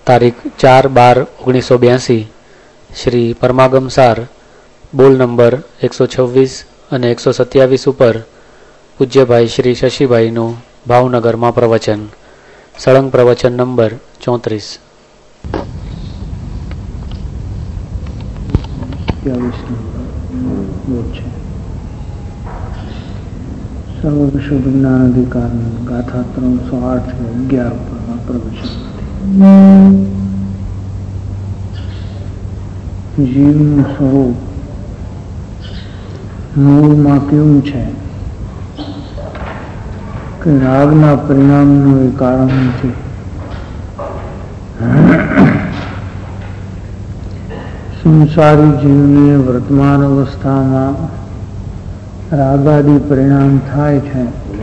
તારીખ 4/12/1982 શ્રી પરમાગમ સાર બોલ નંબર 126 અને 127 ઉપર પૂજ્યભાઈ શ્રી શશીભાઈનું ભાવનગરમાં પ્રવચન. સળંગ પ્રવચન નંબર 34. સર્વ વિશ્વ વિજ્ઞાન અધિકાર ગાથા 308-11 પર પ્રવચન. જીવનું સ્વરૂપ મૂળમાં કેવું છે કે રાગના પરિણામનું એ કારણ નથી. સંસારી જીવને વર્તમાન અવસ્થામાં રાગાદી પરિણામ થાય છે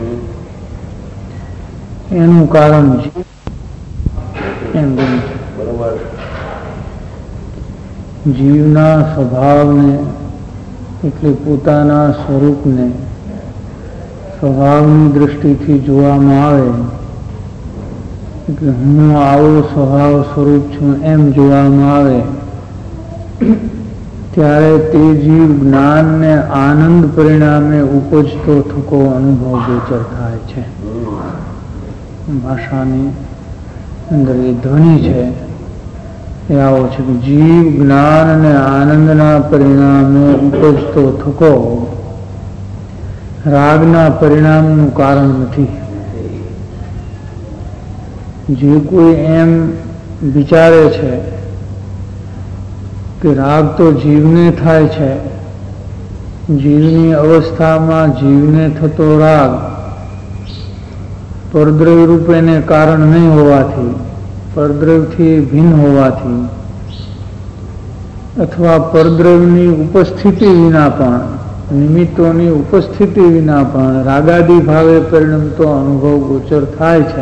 એનું કારણ છે. જીવના સ્વભાવને એટલે પોતાના સ્વરૂપને સ્વભાવની દૃષ્ટિથી જોવામાં આવે એટલે હું આવો સ્વભાવ સ્વરૂપ છું એમ જોવામાં આવે ત્યારે તે જીવ જ્ઞાન ને આનંદ પરિણામે ઉપજતો થકો અનુભવ ગોચર થાય છે. ભાષાની અંદર એ ધ્વનિ છે એ આવો છે કે જીવ જ્ઞાન અને આનંદના પરિણામે ઉપજતો થકો રાગના પરિણામનું કારણ નથી. જે કોઈ એમ વિચારે છે કે રાગ તો જીવને થાય છે, જીવની અવસ્થામાં જીવને થતો રાગ પરદ્રવ્ય રૂપેને કારણ નહીં હોવાથી, પરદ્રવ્યથી ભિન્ન હોવાથી અથવા પરદ્રવ્યની ઉપસ્થિતિ વિના પણ, નિમિત્તોની ઉપસ્થિતિ વિના પણ રાગાદી ભાવે પરિણમતો અનુભવ ગોચર થાય છે.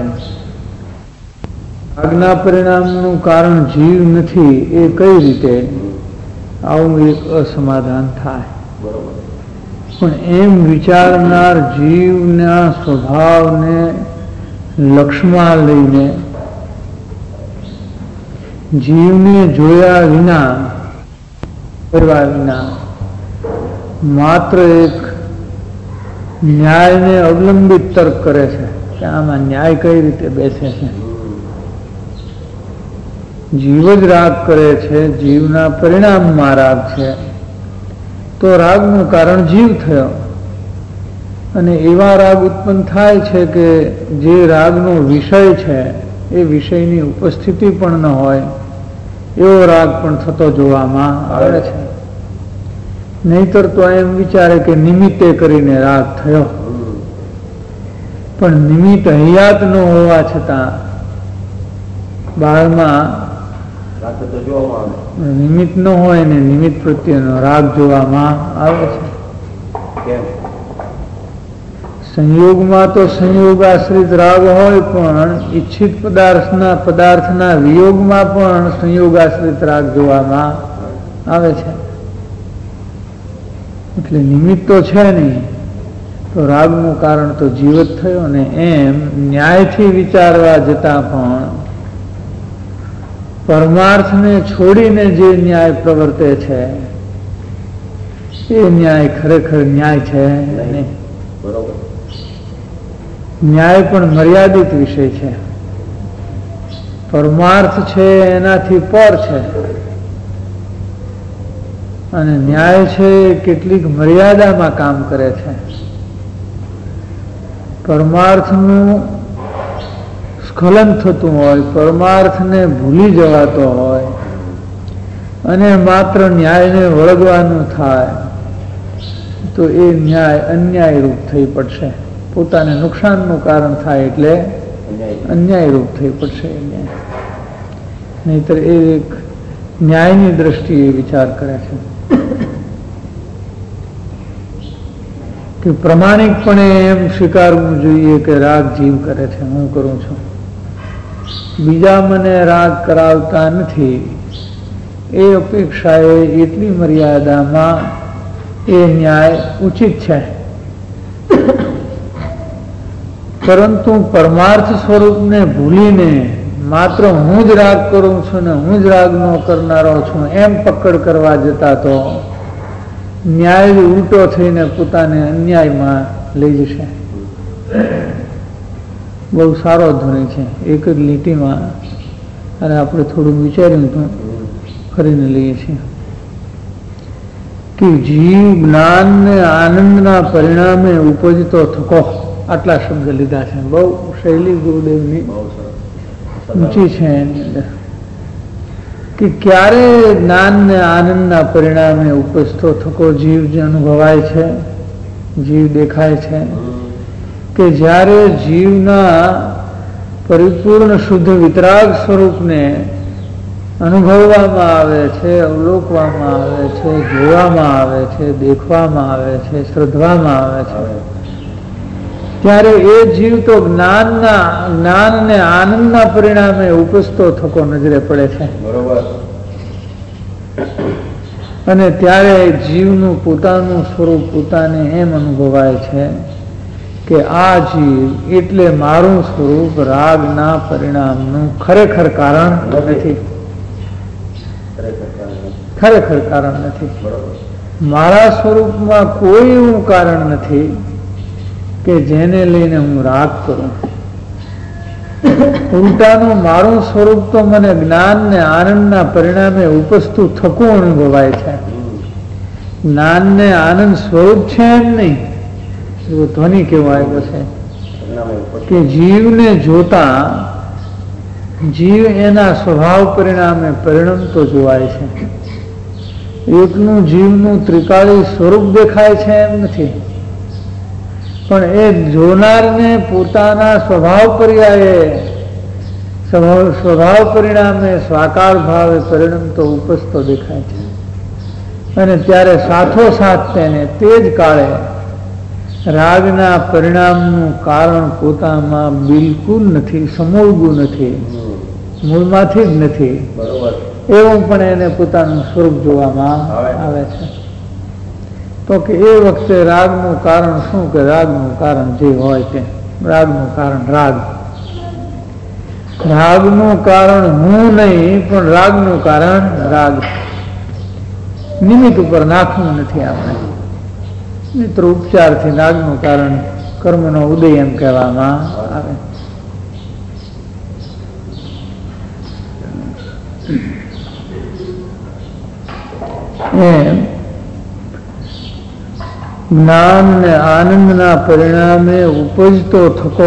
રાગના પરિણામનું કારણ જીવ નથી એ કઈ રીતે? આવું એક અસમાધાન થાય. પણ એમ વિચારનાર જીવના સ્વભાવને લક્ષમાં લઈને જીવને જોયા વિના, કરવા વિના માત્ર એક ન્યાયને અવલંબિત તર્ક કરે છે કે આમાં ન્યાય કઈ રીતે બેસે છે. જીવ જ રાગ કરે છે, જીવના પરિણામમાં રાગ છે, તો રાગનું કારણ જીવ થયો. અને એવા રાગ ઉત્પન્ન થાય છે કે જે રાગનો વિષય છે એ વિષયની ઉપસ્થિતિ પણ ન હોય એવો રાગ પણ થતો જોવામાં આવે છે. નહીતર તો એમ વિચારે કે નિમિત્તે કરીને રાગ થયો, પણ નિમિત્ત હયાત ન હોવા છતાં બહારમાં નિમિત્ત ન હોય ને નિમિત્ત પ્રત્યેનો રાગ જોવામાં આવે છે. સંયોગમાં તો સંયોગ આશ્રિત રાગ હોય, પણ ઈચ્છિત પદાર્થના વિયોગમાં પણ સંયોગ આશ્રિત રાગ જોવામાં આવે છે. એટલે નિમિત્ત તો છે નહીં, તો રાગનું કારણ તો જીવ જ થયો ને. એમ ન્યાયથી વિચારવા જતા પણ પરમાર્થને છોડીને જે ન્યાય પ્રવર્તે છે એ ન્યાય ખરેખર ન્યાય છે નહીં. ન્યાય પણ મર્યાદિત વિષય છે. પરમાર્થ છે એનાથી પર છે, અને ન્યાય છે કેટલીક મર્યાદામાં કામ કરે છે. પરમાર્થનું સ્ખલન થતું હોય, પરમાર્થને ભૂલી જવાતો હોય અને માત્ર ન્યાયને વળગવાનું થાય તો એ ન્યાય અન્યાય રૂપ થઈ પડશે. પોતાને નુકસાનનું કારણ થાય એટલે અન્યાય રૂપ થઈ પડશે. નહીતર એ એક ન્યાયની દ્રષ્ટિએ વિચાર કરે છે કે પ્રમાણિકપણે એમ સ્વીકારવું જોઈએ કે રાગ જીવ કરે છે, હું કરું છું, બીજા મને રાગ કરાવતા નથી. એ અપેક્ષાએ એટલી મર્યાદામાં એ ન્યાય ઉચિત છે. પરંતુ પરમાર્થ સ્વરૂપને ભૂલીને માત્ર હું જ રાગ કરું છું ને હું જ રાગનો કરનારો છું એમ પકડ કરવા જતા તો ન્યાય ઉલટો થઈને પોતાને અન્યાયમાં લઈ જશે. બહુ સારો ધ્વનિ છે, એક જ લીટીમાં. અને આપણે થોડું વિચાર્યું તો ફરીને લઈએ છીએ કે જીવ જ્ઞાન ને આનંદના પરિણામે ઉપજતો થકો. આટલા શબ્દ લીધા છે. બહુ શૈલી ગુરુદેવની ઊંચી છે એની અંદર કે ક્યારે જ્ઞાન ને આનંદના પરિણામે ઉપજતો થકો જીવ જે અનુભવાય છે, જીવ દેખાય છે, કે જ્યારે જીવના પરિપૂર્ણ શુદ્ધ વિતરાગ સ્વરૂપને અનુભવવામાં આવે છે, અવલોકવામાં આવે છે, જોવામાં આવે છે, દેખવામાં આવે છે, શ્રદ્ધવામાં આવે છે, ત્યારે એ જીવ તો જ્ઞાન ને આનંદના પરિણામે ઉપજતો થકો નજરે પડે છે. અને ત્યારે જીવનું પોતાનું સ્વરૂપ પોતાને એમ અનુભવાય છે કે આ જીવ એટલે મારું સ્વરૂપ રાગના પરિણામનું ખરેખર કારણ નથી. ખરેખર કારણ નથી. મારા સ્વરૂપમાં કોઈ એવું કારણ નથી કે જેને લઈને હું રાગ કરું. ઉલટાનું મારું સ્વરૂપ તો મને જ્ઞાન ને આનંદના પરિણામે ઉપજતું થકું અનુભવાય છે. જ્ઞાન ને આનંદ સ્વરૂપ છે એમ નહીં. ધ્વનિ કેવો આવ્યો છે કે જીવને જોતા જીવ એના સ્વભાવ પરિણામે પરિણમતો જોવાય છે. એકનું જીવનું ત્રિકાળી સ્વરૂપ દેખાય છે એમ નથી, પણ એ જોનારને પોતાના સ્વભાવ પર્યાયે સ્વભાવ પરિણામે સ્વાકાર ભાવે પરિણમતો ઉપજતો દેખાય છે. અને ત્યારે સાથોસાથ તેને તે જ કાળે રાગના પરિણામનું કારણ પોતામાં બિલકુલ નથી, સમૂળગું નથી, મૂળમાંથી જ નથી, એવું પણ એને પોતાનું સ્વરૂપ જોવામાં આવે છે. તો કે એ વખતે રાગનું કારણ શું? કે રાગનું કારણ જે હોય તે. રાગનું કારણ રાગ. રાગનું કારણ હું નહીં, પણ રાગનું કારણ રાગ. નિમિત્ત ઉપર નાખવું નથી આપણે. મિત્ર ઉપચારથી રાગનું કારણ કર્મનો ઉદય એમ કહેવામાં આવે. એમ જ્ઞાન ને આનંદના પરિણામે ઉપજતો થકો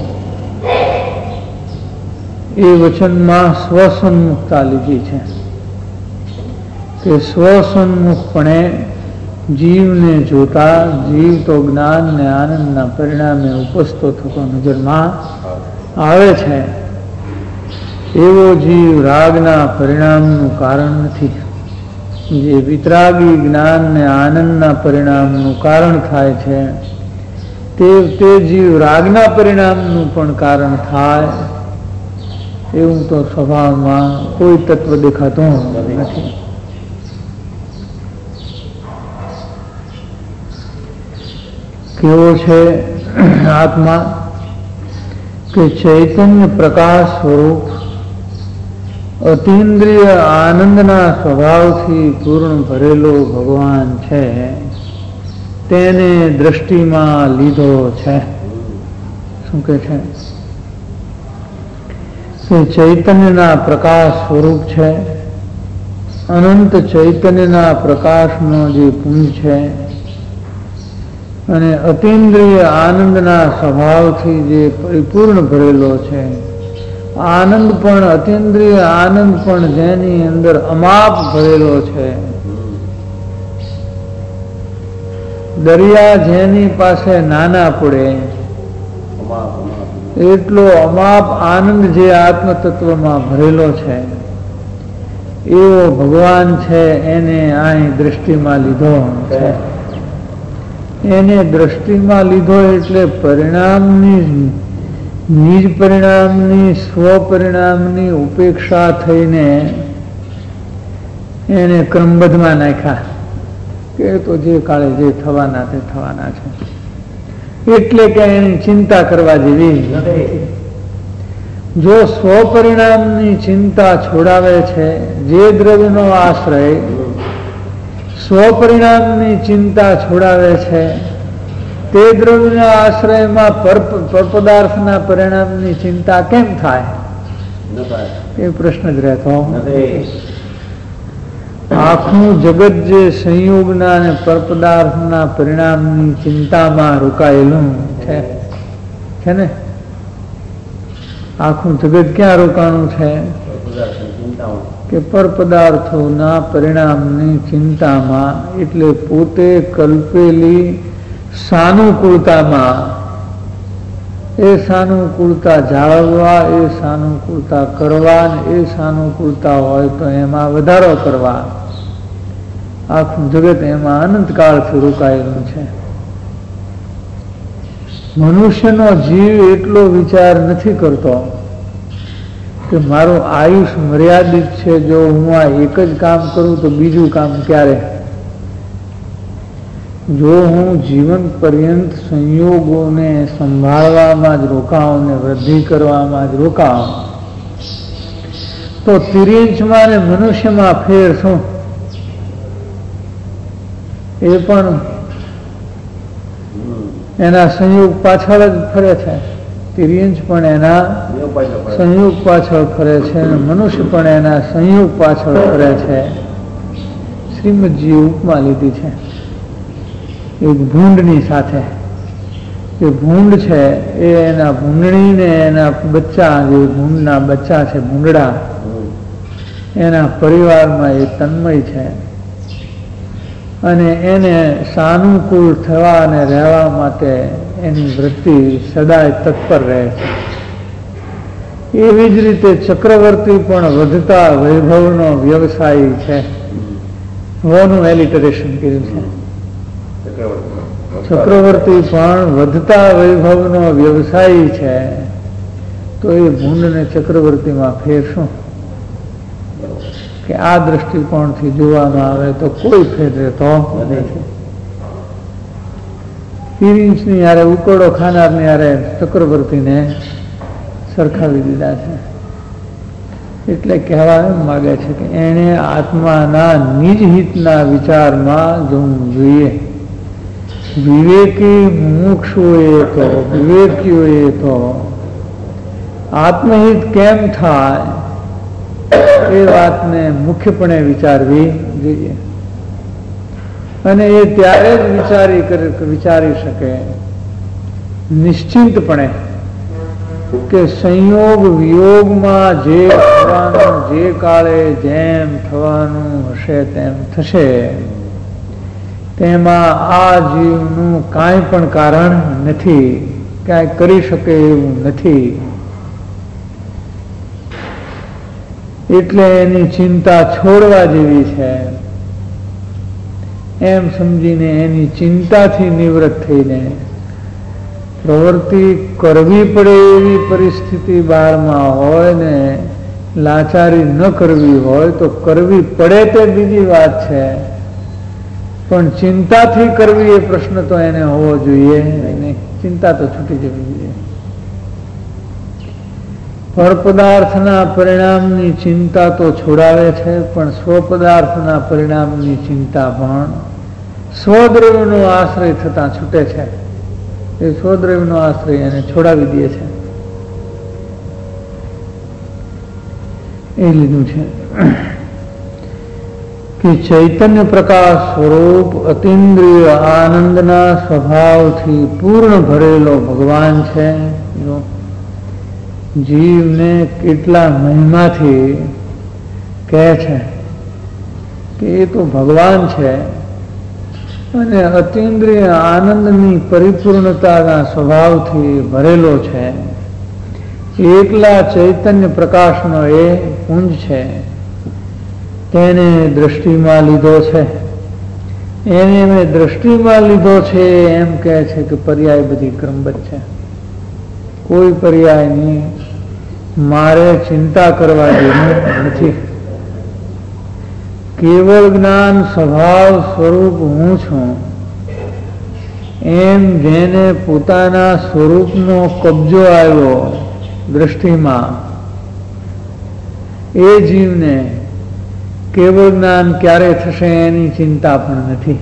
એ વચનમાં સ્વસન્મુખતા લીધી છે કે સ્વસન્મુખપણે જીવને જોતા જીવ તો જ્ઞાન ને આનંદના પરિણામે ઉપજતો થતો નજરમાં આવે છે. એવો જીવ રાગના પરિણામનું કારણ નથી. જે વિતરાગી જ્ઞાન ને આનંદના પરિણામનું કારણ થાય છે તે જીવ રાગના પરિણામનું પણ કારણ થાય એવું તો સ્વભાવમાં કોઈ તત્વ દેખાતું નથી. કેવો છે આત્મા? કે ચૈતન્ય પ્રકાશ સ્વરૂપ અતીન્દ્રિય આનંદના સ્વભાવથી પૂર્ણ ભરેલો ભગવાન છે, તેને દ્રષ્ટિમાં લીધો છે. શું કે છે? કે ચૈતન્યના પ્રકાશ સ્વરૂપ છે, અનંત ચૈતન્યના પ્રકાશનો જે પુંજ છે અને અતીન્દ્રિય આનંદના સ્વભાવથી જે પરિપૂર્ણ ભરેલો છે. આનંદ પણ અતીન્દ્રિય આનંદ પણ જેની અંદર અમાપ ભરેલો છે. દરિયા જેની પાસે નાના પડે એટલો અમાપ આનંદ જે આત્મ તત્વમાં ભરેલો છે એવો ભગવાન છે. એને અહીં દ્રષ્ટિમાં લીધો છે. એને દ્રષ્ટિમાં લીધો એટલે પરિણામની નિજ પરિણામની સ્વ પરિણામની ઉપેક્ષા થઈને એને ક્રમબદ્ધમાં નાખ્યા કે તો જે કાળે જે થવાના તે થવાના છે, એટલે કે એની ચિંતા કરવા જેવી નથી. જો સ્વપરિણામની ચિંતા છોડાવે છે, જે દ્રવ્યનો આશ્રય સ્વપરિણામની ચિંતા છોડાવે છે, તે દ્રવ્યના આશ્રયમાં પરપદાર્થના પરિણામની ચિંતા કેમ થાય? એ પ્રશ્ન જ રહેતો. આખું જગત જે સંયોગના અને પરપદાર્થના પરિણામની ચિંતામાં રોકાયેલું છે ને, આખું જગત ક્યાં રોકાણું છે? કે પરપદાર્થોના પરિણામની ચિંતામાં, એટલે પોતે કલ્પેલી સાનુકૂળતામાં. એ સાનુકૂળતા જાળવવા, એ સાનુકૂળતા કરવા, એ સાનુકૂળતા હોય તો એમાં વધારો કરવા. આખું જગત એમાં અનંતકાળથી રોકાયેલું છે. મનુષ્યનો જીવ એટલો વિચાર નથી કરતો કે મારું આયુષ મર્યાદિત છે, જો હું આ એક જ કામ કરું તો બીજું કામ ક્યારે? જો હું જીવન પર્યંત સંયોગોને સંભાળવામાં જ રોકાઉં ને વૃદ્ધિ કરવામાં જ રોકાઉં તો તિર્યંચમાં ને મનુષ્યમાં ફેર શું? એ પણ એના સંયોગ પાછળ જ ફરે છે. તિર્યંચ પણ એના સંયોગ પાછળ ફરે છે અને મનુષ્ય પણ એના સંયોગ પાછળ ફરે છે. શ્રીમદજીએ ઉપમા લીધી છે એક ભૂંડની સાથે. એ ભૂંડ છે એ એના ભૂંડણીને એના બચ્ચા, જે ભૂંડના બચ્ચા છે ભૂંડડા, એના પરિવારમાં એ તન્મય છે અને એને સાનુકૂળ થવા અને રહેવા માટે એની વૃત્તિ સદાય તત્પર રહે છે. એવી જ રીતે ચક્રવર્તી પણ વધતા વૈભવનો વ્યવસાયી છે. વનું એલિટરેશન કર્યું છે. ચક્રવર્તી પણ વધતા વૈભવનો વ્યવસાયી છે, તો એ ભૂંડને ચક્રવર્તીમાં ફેર શું? કે આ દ્રષ્ટિકોણથી જોવામાં આવે તો કોઈ ફેર રહેતો નથી. તિર્યંચની યારે ઉકરડો ખાનારની યારે ચક્રવર્તીને સરખાવી દીધા છે. એટલે કહેવા એમ માગે છે કે એણે આત્માના નિજ હિતના વિચારમાં જોવું જોઈએ. વિવેકીઓએ તો આત્મહિત કેમ થાય એ વાતને મુખ્યપણે વિચારવી જોઈએ અને એ ત્યારે જ વિચારી શકે નિશ્ચિંતપણે કે સંયોગ વિયોગમાં જે થવાનું, જે કાળે જેમ થવાનું હશે તેમ થશે, તેમાં આ જીવનું કાંઈ પણ કારણ નથી, કાંઈ કરી શકે એવું નથી. એટલે એની ચિંતા છોડવા જેવી છે એમ સમજીને એની ચિંતાથી નિવૃત્ત થઈને પ્રવૃત્તિ કરવી પડે એવી પરિસ્થિતિ બહારમાં હોય ને લાચારી ન કરવી હોય તો કરવી પડે તે બીજી વાત છે, પણ ચિંતાથી કરવી એ પ્રશ્ન તો એને હોવો જોઈએ નહીં. ચિંતા તો છૂટી જવી જોઈએ. પરપદાર્થના પરિણામની ચિંતા તો છોડાવે છે, પણ સ્વપદાર્થના પરિણામની ચિંતા પણ સ્વદ્રવ્યનો આશ્રય થતા છૂટે છે. એ સ્વદ્રવ્યનો આશ્રય એને છોડાવી દે છે. એ લીધું છે કે ચૈતન્ય પ્રકાશ સ્વરૂપ અતિન્દ્રિય આનંદના સ્વભાવથી પૂર્ણ ભરેલો ભગવાન છે. જીવને કેટલા મહિમાથી કહે છે કે એ તો ભગવાન છે અને અતિન્દ્રિય આનંદની પરિપૂર્ણતાના સ્વભાવથી ભરેલો છે. એકલા ચૈતન્ય પ્રકાશનો એ પુંજ છે. તેને દ્રષ્ટિમાં લીધો છે. એને મેં દ્રષ્ટિમાં લીધો છે એમ કહે છે કે પર્યાય બધી ક્રમબદ્ધ છે. કોઈ પર્યાય નહીં. મારે ચિંતા કરવા જેવું નથી. કેવળ જ્ઞાન સ્વભાવ સ્વરૂપ હું છું એમ જેને પોતાના સ્વરૂપનો કબજો આવ્યો દ્રષ્ટિમાં, એ જીવને કેવળ જ્ઞાન ક્યારે થશે એની ચિંતા પણ નથી.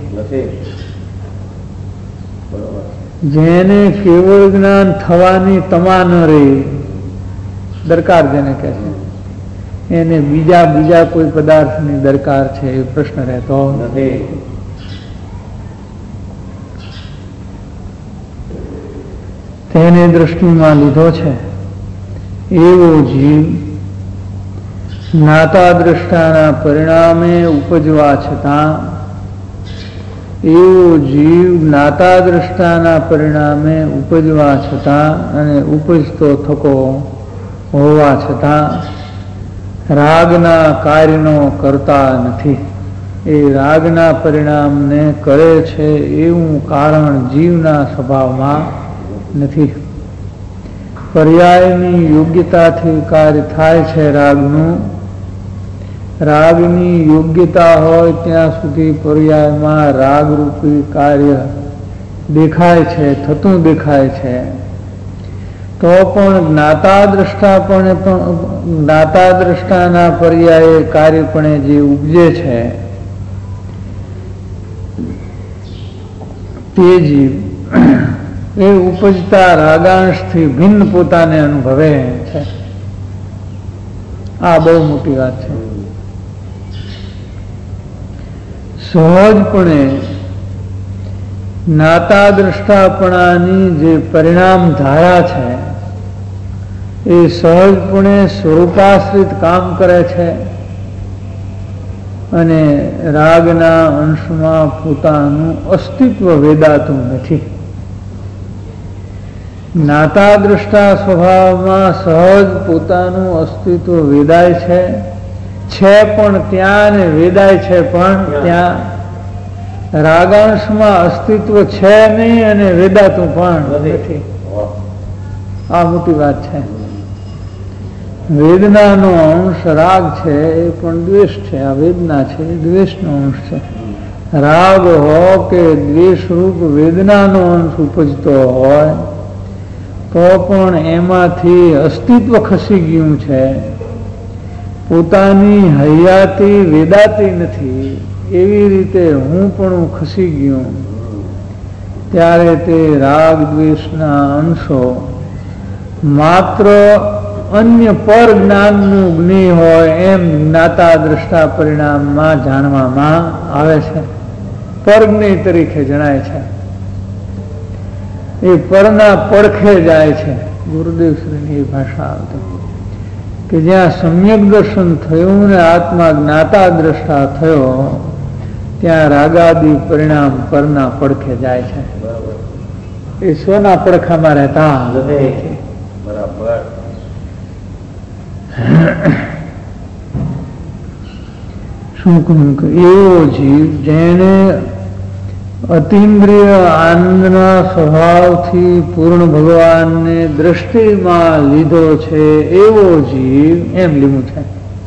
જેને કેવળ જ્ઞાન થવાની તમા ન રહી, દરકાર જેને કહે છે, એને બીજા કોઈ પદાર્થની દરકાર છે એ પ્રશ્ન રહેતો નથી. તેને દ્રષ્ટિમાં લીધો છે. એવો જીવ જ્ઞાતા દ્રષ્ટાના પરિણામે ઉપજવા છતાં, એવો જીવ જ્ઞાતા દ્રષ્ટાના પરિણામે ઉપજવા છતાં અને ઉપજતો થકો હોવા છતાં રાગના કાર્યનો કરતા નથી. એ રાગના પરિણામને કરે છે એવું કારણ જીવના સ્વભાવમાં નથી. પર્યાયની યોગ્યતાથી કાર્ય થાય છે રાગનું. રાગની યોગ્યતા હોય ત્યાં સુધી પર્યાયમાં રાગરૂપી કાર્ય દેખાય છે, થતું દેખાય છે. તો પણ જ્ઞાતા દ્રષ્ટાના પર્યાયે કાર્યપણે જે ઉપજે છે તે જીવ એ ઉપજતા રાગાંશથી ભિન્ન પોતાને અનુભવે છે. આ બહુ મોટી વાત છે. સહજપણે જ્ઞાતા દ્રષ્ટાપણાની જે પરિણામ ધારા છે એ સહજપણે સ્વરૂપાશ્રિત કામ કરે છે અને રાગના અંશમાં પોતાનું અસ્તિત્વ વેદાતું નથી. જ્ઞાતા દ્રષ્ટા સ્વભાવમાં સહજ પોતાનું અસ્તિત્વ વેદાય છે પણ ત્યાં ને વેદાય છે પણ ત્યાં. રાગાંશમાં અસ્તિત્વ છે નહીં અને વેદાતું પણ નથી. આ મોટી વાત છે. વેદનાનો અંશ રાગ છે એ પણ દ્વેષ છે. આ વેદના છે એ દ્વેષનો અંશ છે. રાગ હો કે દ્વેષરૂપ વેદનાનો અંશ ઉપજતો હોય તો પણ એમાંથી અસ્તિત્વ ખસી ગયું છે. પોતાની હૈયાતી વેદાતી નથી એવી રીતે હું પણ ખસી ગયું. ત્યારે તે રાગ દ્વેષના અંશો માત્ર અન્ય પર જ્ઞાનનું જ્ઞેય હોય એમ જ્ઞાતા દ્રષ્ટા પરિણામમાં જાણવામાં આવે છે. પરજ્ઞેય તરીકે જણાય છે. એ પરના પડખે જાય છે. ગુરુદેવ શ્રીની એ ભાષા આવતી કે જ્યાં સમ્યક દર્શન થયું ને આત્મા જ્ઞાતા દ્રષ્ટા થયો ત્યાં રાગાદી પરિણામ પરના પડખે જાય છે. એ સ્વના પડખામાં રહેતા બરાબર. શું કહ્યું કે એવો જીવ જેને અતિન્દ્રિય આનંદના સ્વભાવથી પૂર્ણ ભગવાનને દ્રષ્ટિમાં લીધો છે એવો જીવ એમ લીધું છે.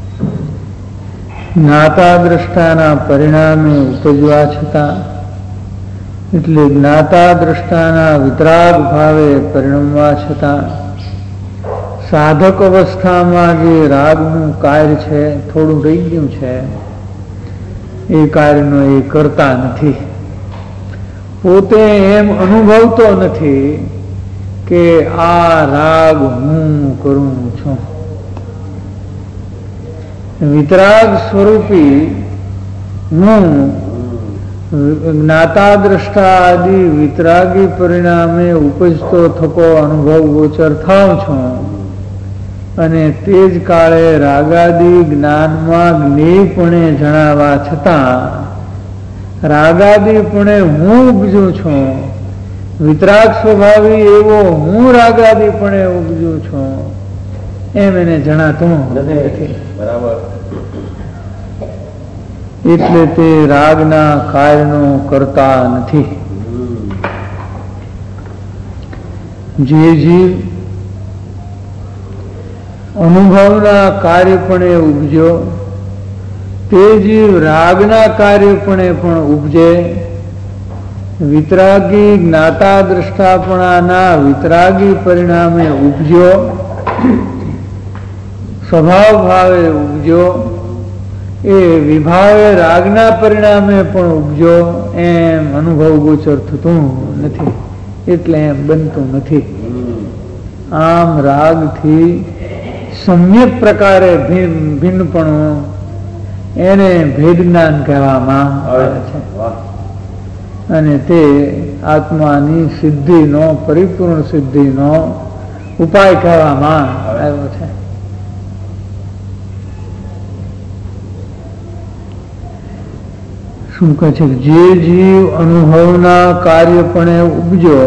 જ્ઞાતા દ્રષ્ટાના પરિણામે ઉપજવા છતાં એટલે જ્ઞાતા દ્રષ્ટાના વિતરાગ ભાવે પરિણમવા છતાં સાધક અવસ્થામાં જે રાગનું કાર્ય છે થોડું રહી ગયું છે. એ કાર્યનો એ કરતા નથી. પોતે એમ અનુભવતો નથી કે આ રાગ હું કરું છું. વિતરાગ સ્વરૂપી હું જ્ઞાતા દ્રષ્ટા આદિ વિતરાગી પરિણામે ઉપજતો થકો અનુભવ ગોચર થાવ છું અને તે જ કાળે રાગાદી જ્ઞાનમાં જ્ઞેયપણે જણાવવા છતાં રાગાદીપણે હું ઉપજું છું. વિતરાગ સ્વભાવી એવો હું રાગાદીપણે ઉપજું છું એમ એને જણાતું નથી. બરાબર. એટલે તે રાગના કાર્યનો કરતા નથી. જે જીવ અનુભવના કાર્યપણે ઉપજ્યો તે જીવ રાગના કાર્યપણે પણ ઉપજે. વિતરાગી જ્ઞાતા દ્રષ્ટાપણાના વિતરાગી પરિણામે ઉપજ્યો સ્વભાવ ભાવે ઉપજો, એ વિભાવે રાગના પરિણામે પણ ઉપજો, એમ અનુભવ ગોચર થતું નથી, એટલે એમ બનતું નથી. આમ રાગથી સમ્યક પ્રકારે ભિન્નપણું એને ભેદ જ્ઞાન કહેવામાં આવે છે, અને તે આત્માની સિદ્ધિનો, પરિપૂર્ણ સિદ્ધિનો ઉપાય કહેવામાં આવ્યો છે. શું કહે છે? જે જીવ અનુભવના કાર્યપણે ઉપજો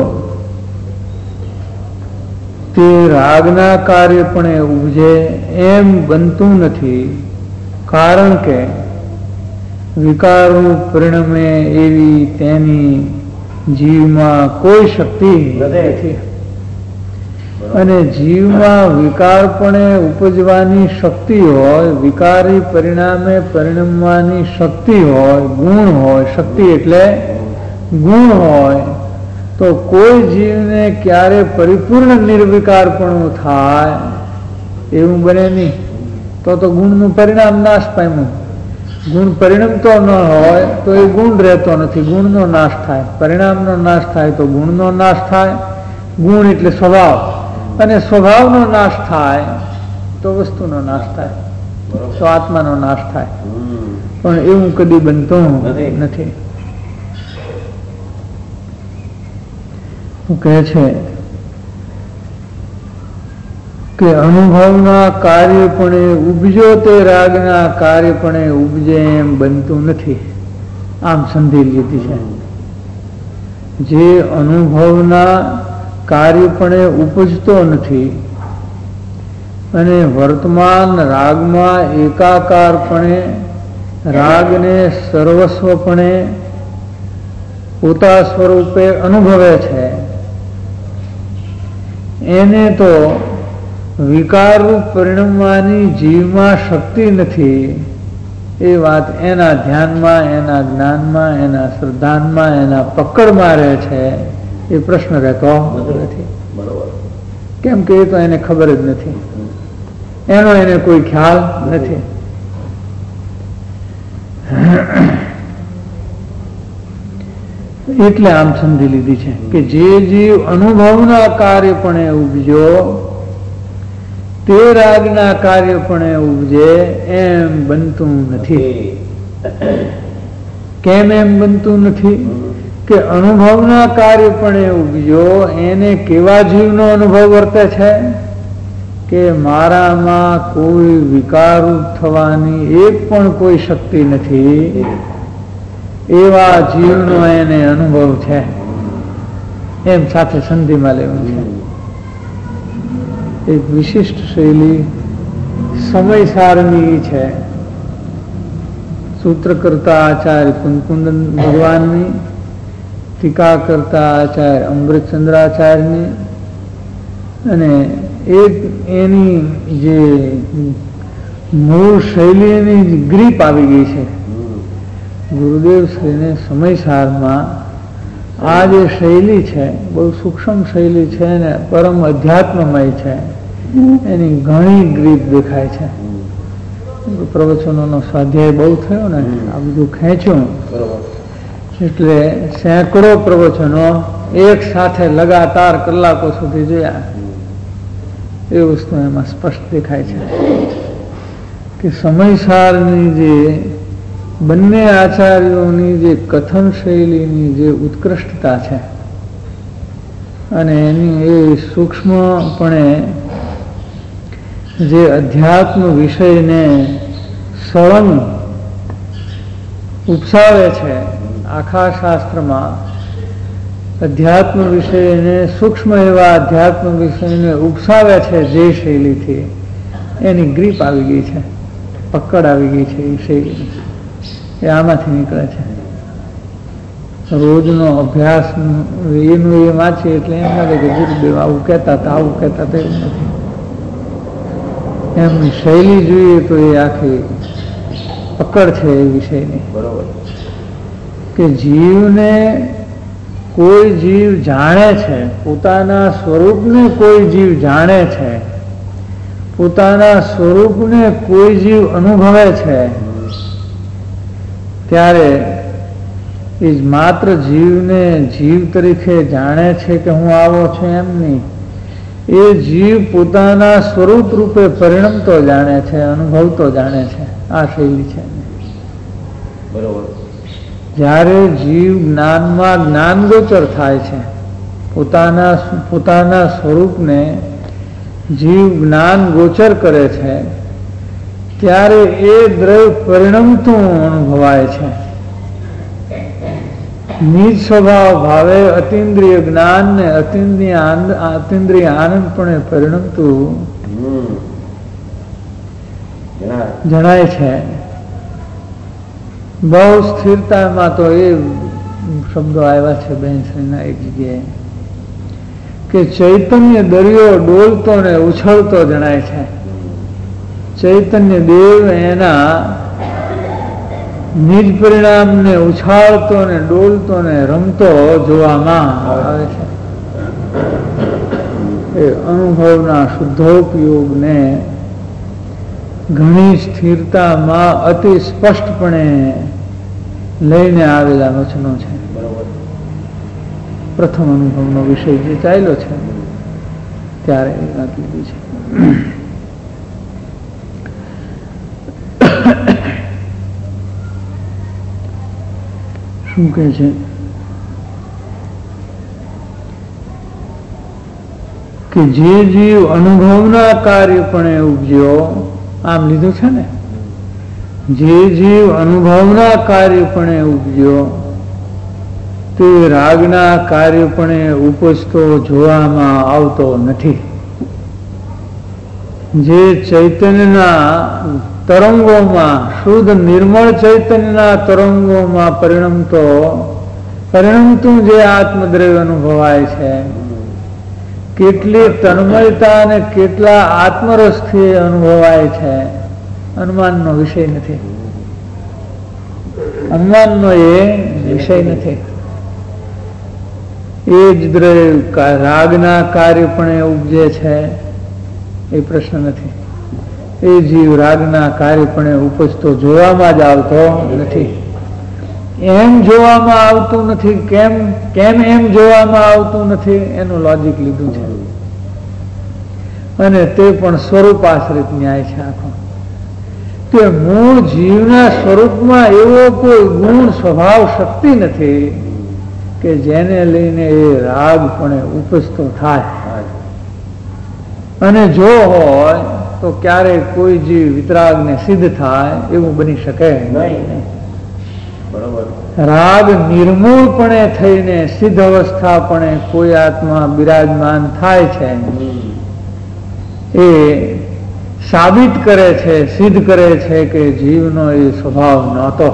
તે રાગના કાર્યપણે ઉપજે એમ બનતું નથી, કારણ કે વિકારરૂપ પરિણમે એવી તેની જીવમાં કોઈ શક્તિ નથી, અને જીવમાં વિકારપણે ઉપજવાની શક્તિ હોય, વિકારી પરિણામે પરિણમવાની શક્તિ હોય, ગુણ હોય, શક્તિ એટલે ગુણ હોય, તો કોઈ જીવને ક્યારે પરિપૂર્ણ નિર્વિકારપણું થાય એવું બને નહીં. તો ગુણનું પરિણામ નાશ પામ્યું. ગુણ પરિણમતો ન હોય તો એ ગુણ રહેતો નથી, ગુણનો નાશ થાય. પરિણામનો નાશ થાય તો ગુણનો નાશ થાય. ગુણ એટલે સ્વભાવ, અને સ્વભાવનો નાશ થાય તો વસ્તુનો નાશ થાય, તો આત્માનો નાશ થાય. પણ એવું કદી બનતું નથી. કહે છે કે અનુભવના કાર્યપણે ઉપજો તે રાગના કાર્યપણે ઉપજે એમ બનતું નથી. આમ સંધિ લીધી છે. જે અનુભવના કાર્યપણે ઉપજતો નથી અને વર્તમાન રાગમાં એકાકારપણે રાગને સર્વસ્વપણે પોતા સ્વરૂપે અનુભવે છે, એને તો વિકારરૂપ પરિણમવાની જીવમાં શક્તિ નથી. એ વાત એના ધ્યાનમાં, એના જ્ઞાનમાં, એના શ્રદ્ધાનમાં, એના પકડમાં રહે છે. એ પ્રશ્ન રહેતો નથી. કેમ કે એ તો એને ખબર જ નથી, એનો એને કોઈ ખ્યાલ નથી. એટલે આમ સમજી લીધી છે કે જે જીવ અનુભવના કાર્યપણે ઉપજો તે રાગના કાર્યપણે ઉપજે એમ બનતું નથી. કેમ એમ બનતું નથી? કે અનુભવના કાર્યપણે ઉપજો એને કેવા જીવનો અનુભવ વર્તે છે કે મારામાં કોઈ વિકારરૂપ થવાની એક પણ કોઈ શક્તિ નથી, એવા જીવનો એને અનુભવ છે. એમ સાથે સંધિમાં લેવું છે. એક વિશિષ્ટ શૈલી સમયસારની છે. સૂત્ર કરતા આચાર્ય કુંદકુંદન ભગવાનની, ટીકા કરતા આચાર્ય અમૃતચંદ્રાચાર્યની, અને એક એની જે મૂળ શૈલીની ગ્રીપ આવી ગઈ છે. ગુરુદેવ શ્રીને સમયસારમાં આ જે શૈલી છે બહુ સૂક્ષ્મ શૈલી છે ને પરમ અધ્યાત્મમય છે, એની ઘણી ગ્રીપ દેખાય છે. પ્રવચનોનો સ્વાધ્યાય બહુ થયો ને, આ બધું ખેંચ્યું એટલે સેંકડો પ્રવચનો એક સાથે લગાતાર કલાકો સુધી જોયા. એ વસ્તુ એમાં સ્પષ્ટ દેખાય છે કે સમયસારની જે બંને આચાર્યોની જે કથન શૈલીની જે ઉત્કૃષ્ટતા છે અને એની એ સૂક્ષ્મપણે જે અધ્યાત્મ વિષયને સળંગ ઉપસાવે છે, આખા શાસ્ત્રમાં અધ્યાત્મ વિષયને સૂક્ષ્મ એવા અધ્યાત્મ વિષયને ઉપસાવે છે જે શૈલીથી, એની ગ્રીપ આવી ગઈ છે, પકડ આવી ગઈ છે. એ શૈલી એ આમાંથી નીકળે છે. રોજનો અભ્યાસ એનું એ વાંચીએ એટલે એમ લાગે કે ગુરુદેવ આવું કહેતા હતા, આવું કહેતા હતા. એવું નથી. એમની શૈલી જોઈએ તો એ આખી પકડ છે એ વિષયની. બરોબર કે જીવને કોઈ જીવ જાણે છે, પોતાના સ્વરૂપને કોઈ જીવ જાણે છે, પોતાના સ્વરૂપને કોઈ જીવ અનુભવે છે ત્યારે એ માત્ર જીવને જીવ તરીકે જાણે છે કે હું આવો છું એમ નહીં. એ જીવ પોતાના સ્વરૂપ રૂપે પરિણમતો જાણે છે, અનુભવતો જાણે છે. આ શૈલી છે. બરોબર. જ્યારે જીવ જ્ઞાનમાં જ્ઞાનગોચર થાય છે, પોતાના સ્વરૂપને જીવ જ્ઞાન ગોચર કરે છે, ત્યારે એ દ્રવ્ય પરિણમતું અનુભવાય છે. નિજ સ્વભાવ ભાવે અતિન્દ્રિય જ્ઞાન ને અતિન્દ્રિય આનંદપણે પરિણમતું જણાય છે. બહુ સ્થિરતામાં તો એ શબ્દો આવ્યા છે બેનશ્રીના એક જગ્યાએ કે ચૈતન્ય દરિયો ડોલતો ને ઉછળતો જણાય છે. ચૈતન્ય દેવ એના નિજ પરિણામને ઉછાળતો ને ડોલતો ને રમતો જોવામાં આવે છે. એ અનુભવના શુદ્ધોપયોગને ઘણી સ્થિરતામાં અતિ સ્પષ્ટપણે લઈને આવેલા વચનો છે. પ્રથમ અનુભવનો વિષય જે ચાલ્યો છે ત્યારે એ વાત લીધી છે. શું કહે છે? કે જે જીવ અનુભવના કાર્યપણે ઉપજ્યો, આમ લીધું છે ને, જે જીવ અનુભવના કાર્યપણે ઉપજ્યો તે રાગના કાર્યપણે ઉપજતો જોવામાં આવતો નથી. જે ચૈતન્યના તરંગોમાં, શુદ્ધ નિર્મળ ચૈતન્યના તરંગોમાં પરિણમતું જે આત્મદ્રવ્ય અનુભવાય છે, કેટલી તન્મયતા અને કેટલા આત્મરસથી અનુભવાય છે, અનુમાનનો વિષય નથી. અનુમાનનો એ વિષય નથી. એ જ દ્રવ્ય રાગના કાર્યપણે ઉપજે છે એ પ્રશ્ન નથી. એ જીવ રાગના કાર્યપણે ઉપજતો જોવામાં જ આવતો નથી. એમ જોવામાં આવતું નથી. કેમ એમ જોવામાં આવતું નથી એનું લોજિક લીધું છે. અને તે પણ સ્વરૂપ આશ્રિત ન્યાય છે આખો. કે મૂળ જીવના સ્વરૂપમાં એવો કોઈ ગુણ સ્વભાવ શક્તિ નથી કે જેને લઈને એ રાગપણે ઉપજતો થાય. અને જો હોય તો ક્યારેય કોઈ જીવ વિતરાગને સિદ્ધ થાય એવું બની શકે નહીં. રાગ નિર્મૂળપણે થઈને સિદ્ધ અવસ્થાપણે કોઈ આત્મા બિરાજમાન થાય છે એ સાબિત કરે છે, સિદ્ધ કરે છે કે જીવનો એ સ્વભાવ નહોતો.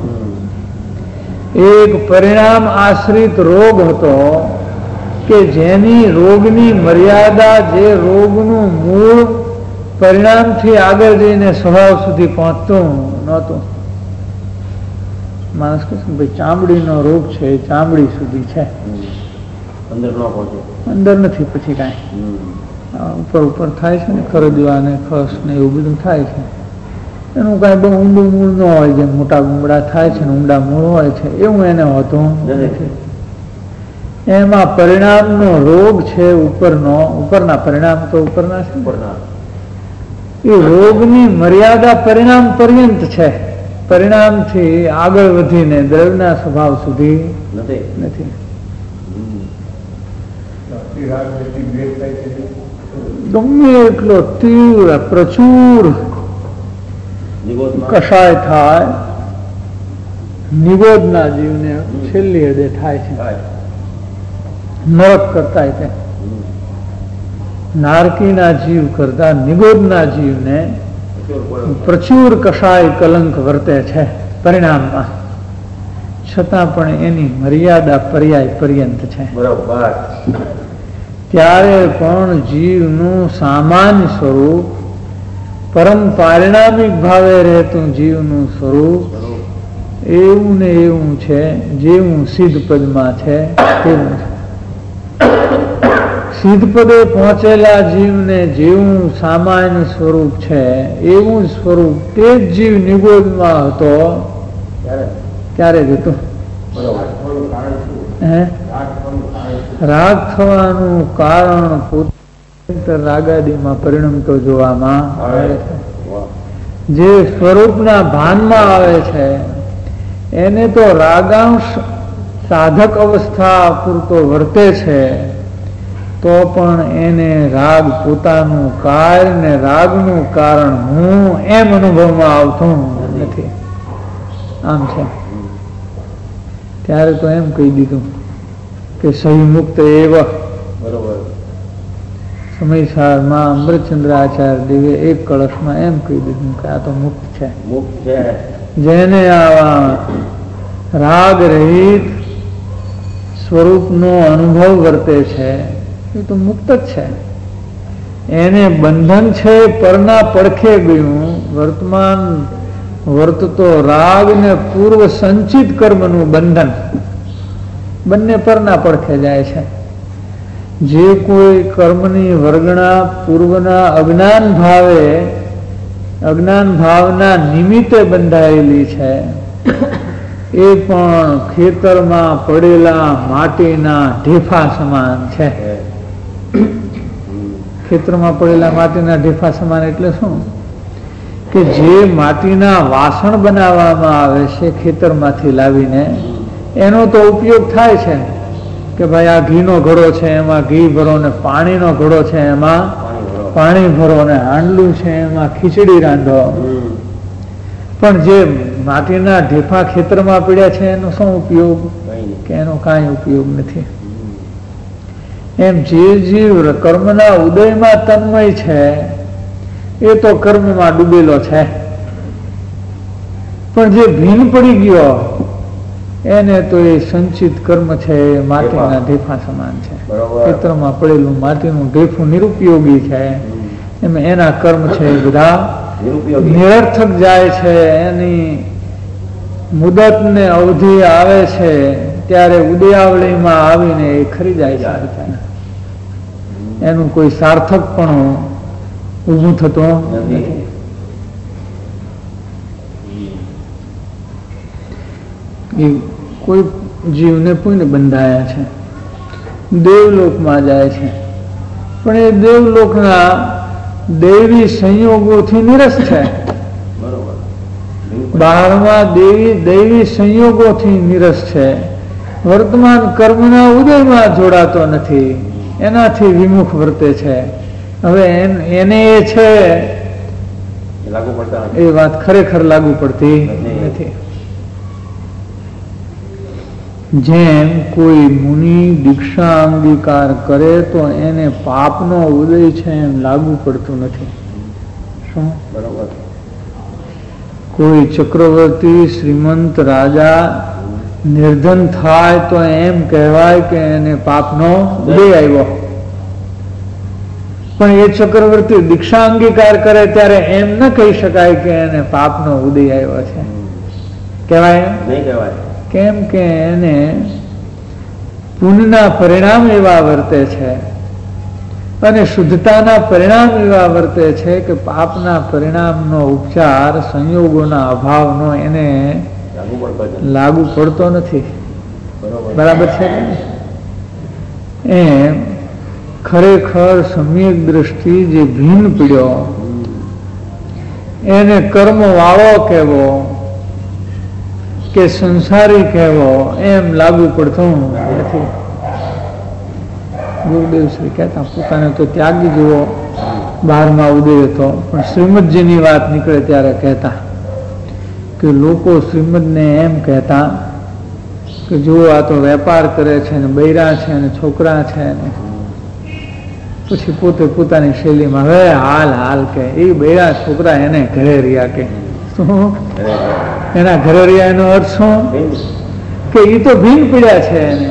એક પરિણામ આશ્રિત રોગ હતો કે જેની રોગની મર્યાદા, જે રોગનું મૂળ પરિણામથી આગળ જઈને સ્વભાવ સુધી પહોંચતું નહોતું. માણસ કહે છે ભાઈ ચામડીનો રોગ છે, એ ચામડી સુધી છે, અંદર નથી. પછી કાંઈ ઉપર થાય છે ને, ખરદવા ને ખસ ને એવું બધું થાય છે. એનું કાંઈ બહુ ઊંડું મૂળ ન હોય. જેમ મોટા ગુમડા થાય છે ને ઊંડા મૂળ હોય છે એવું એને હોતું નથી. એમાં પરિણામનો રોગ છે ઉપરના પરિણામ તો ઉપરના છે. એ રોગની મર્યાદા પરિણામ પર્યંત છે. પરિણામથી આગળ વધીને દ્રવ્યના સ્વભાવ સુધી નથી. ગમે એટલો તીવ્ર પ્રચુર કષાય થાય, નિગોદના જીવને છેલ્લી હદે થાય છે. નરક કરતા તે નારકીના જીવ કરતા નિગોદના જીવને પ્રચુર કષાય કલંક વર્તે છે પરિણામમાં. છતાં પણ એની મર્યાદા પર્યાય પર્યંત છે. ત્યારે પણ જીવનું સામાન્ય સ્વરૂપ, પરમ પારિણામિક ભાવે રહેતું જીવનું સ્વરૂપ એવું ને એવું છે જેવું સિદ્ધ પદમાં છે તેવું છે. સિદ્ધપદે પહોંચેલા જીવને જેવું સામાન્ય સ્વરૂપ છે એવું જ સ્વરૂપ તે જ જીવ નિગોદમાં હતો ત્યારે જ હતું. રાગ થવાનું કારણ પોતે રાગાદીમાં પરિણમતો જોવામાં આવે છે. જે સ્વરૂપના ભાનમાં આવે છે એને તો રાગાંશ સાધક અવસ્થા પૂરતો વર્તે છે, તો પણ એને રાગ પોતાનું કાર્ય ને રાગનું કારણ હું એમ અનુભવમાં આવતું નથી. આમ છે. ત્યારે તો એમ કહી દીધું કે સહી મુક્ત એવા સમયસારમાં અમૃતચંદ્ર આચાર્ય દેવે એક કળશમાં એમ કહી દીધું કે આ તો મુક્ત છે. જેને આવા રાગ રહિત સ્વરૂપનો અનુભવ વર્તે છે એ તો મુક્ત જ છે. એને બંધન છે પરના પડખે ગયું. વર્તમાન વર્તતો રાગ ને પૂર્વ સંચિત કર્મનું બંધન બંને પરના પડખે જાય છે. જે કોઈ કર્મની વર્ગણા પૂર્વના અજ્ઞાન ભાવના નિમિત્તે બંધાયેલી છે એ પણ ખેતરમાં પડેલા માટીના ઢેફા સમાન છે. ખેતરમાં પડેલા માટીના ઢેફા સમાન એટલે શું? કે જે માટીના વાસણ બનાવવામાં આવે છે ખેતરમાંથી લાવીને, એનો તો ઉપયોગ થાય છે કે ભાઈ આ ઘીનો ઘડો છે એમાં ઘી ભરો, ને પાણીનો ઘડો છે એમાં પાણી ભરો, ને હાંડલું છે એમાં ખીચડી રાંધો. પણ જે માટીના ઢેફા ખેતરમાં પડ્યા છે એનો શું ઉપયોગ? કે એનો કાંઈ ઉપયોગ નથી. એમ જે જીવ કર્મના ઉદયમાં તન્મય છે એ તો કર્મમાં ડૂબેલો છે, પણ જે ભીન પડી ગયો એને તો એ સંચિત કર્મ છે માટીના ઢેફા સમાન છે. ખેતરમાં પડેલું માટીનું ઢેફું નિરુપયોગી છે. એમ એના કર્મ છે એ બધા નિરર્થક જાય છે. એની મુદત ને અવધિ આવે છે ત્યારે ઉદયાવળીમાં આવીને એ ખરી જાય છે. એનું કોઈ સાર્થક પણ ઊભું થતું નથી. એ કોઈ જીવને પુણ્ય બંધાયા છે, દેવલોકમાં જાય છે, પણ એ દેવલોકના દૈવી સંયોગોથી નિરસ છે. બહારમાં દૈવી સંયોગોથી નિરસ છે. વર્તમાન કર્મના ઉદયમાં જોડાતો નથી, એનાથી વિમુખ વર્તે છે. હવે એને એ છે એ વાત ખરેખર લાગુ પડતી નથી. જેમ કોઈ મુનિ દીક્ષા અંગીકાર કરે તો એને પાપનો ઉદય છે એમ લાગુ પડતું નથી. શું? બરોબર. કોઈ ચક્રવર્તી શ્રીમંત રાજા નિર્ધન થાય તો એમ કહેવાય કે એને પાપનો ઉદય આવ્યો. પણ એ ચક્રવર્તી દીક્ષા અંગીકાર કરે ત્યારે એમ ન કહી શકાય કે એને પાપનો ઉદય આવ્યો છે. કહેવાય? નહીં કહેવાય. કેમ કે એને પુણ્યના પરિણામ એવા વર્તે છે અને શુદ્ધતાના પરિણામ એવા વર્તે છે કે પાપના પરિણામનો ઉપચાર સંયોગોના અભાવનો એને લાગુ પડતો નથી. બરાબર છે? એમ ખરેખર સમ્યક દ્રષ્ટિ જે ભીન પીડ્યો એને કર્મ વાળો કહેવો કે સંસારી કહેવો એમ લાગુ પડતું નથી. ગુરુદેવ શ્રી કહેતા પોતાને તો ત્યાગી જેવો 12મા ઉદય હતો, પણ શ્રીમદજીની વાત નીકળે ત્યારે કહેતા કે લોકો શ્રીમદને એમ કહેતા કે જો આ તો વેપાર કરે છે ને બૈરા છે ને છોકરા છે ને પછી પોતે પોતાની શૈલીમાં હવે હાલ હાલ કે એ બૈરા છોકરા એને ઘરે રહ્યા કે શું એના ઘરે રહ્યા એનો અર્થ શું કે એ તો ભીન પીડ્યા છે એને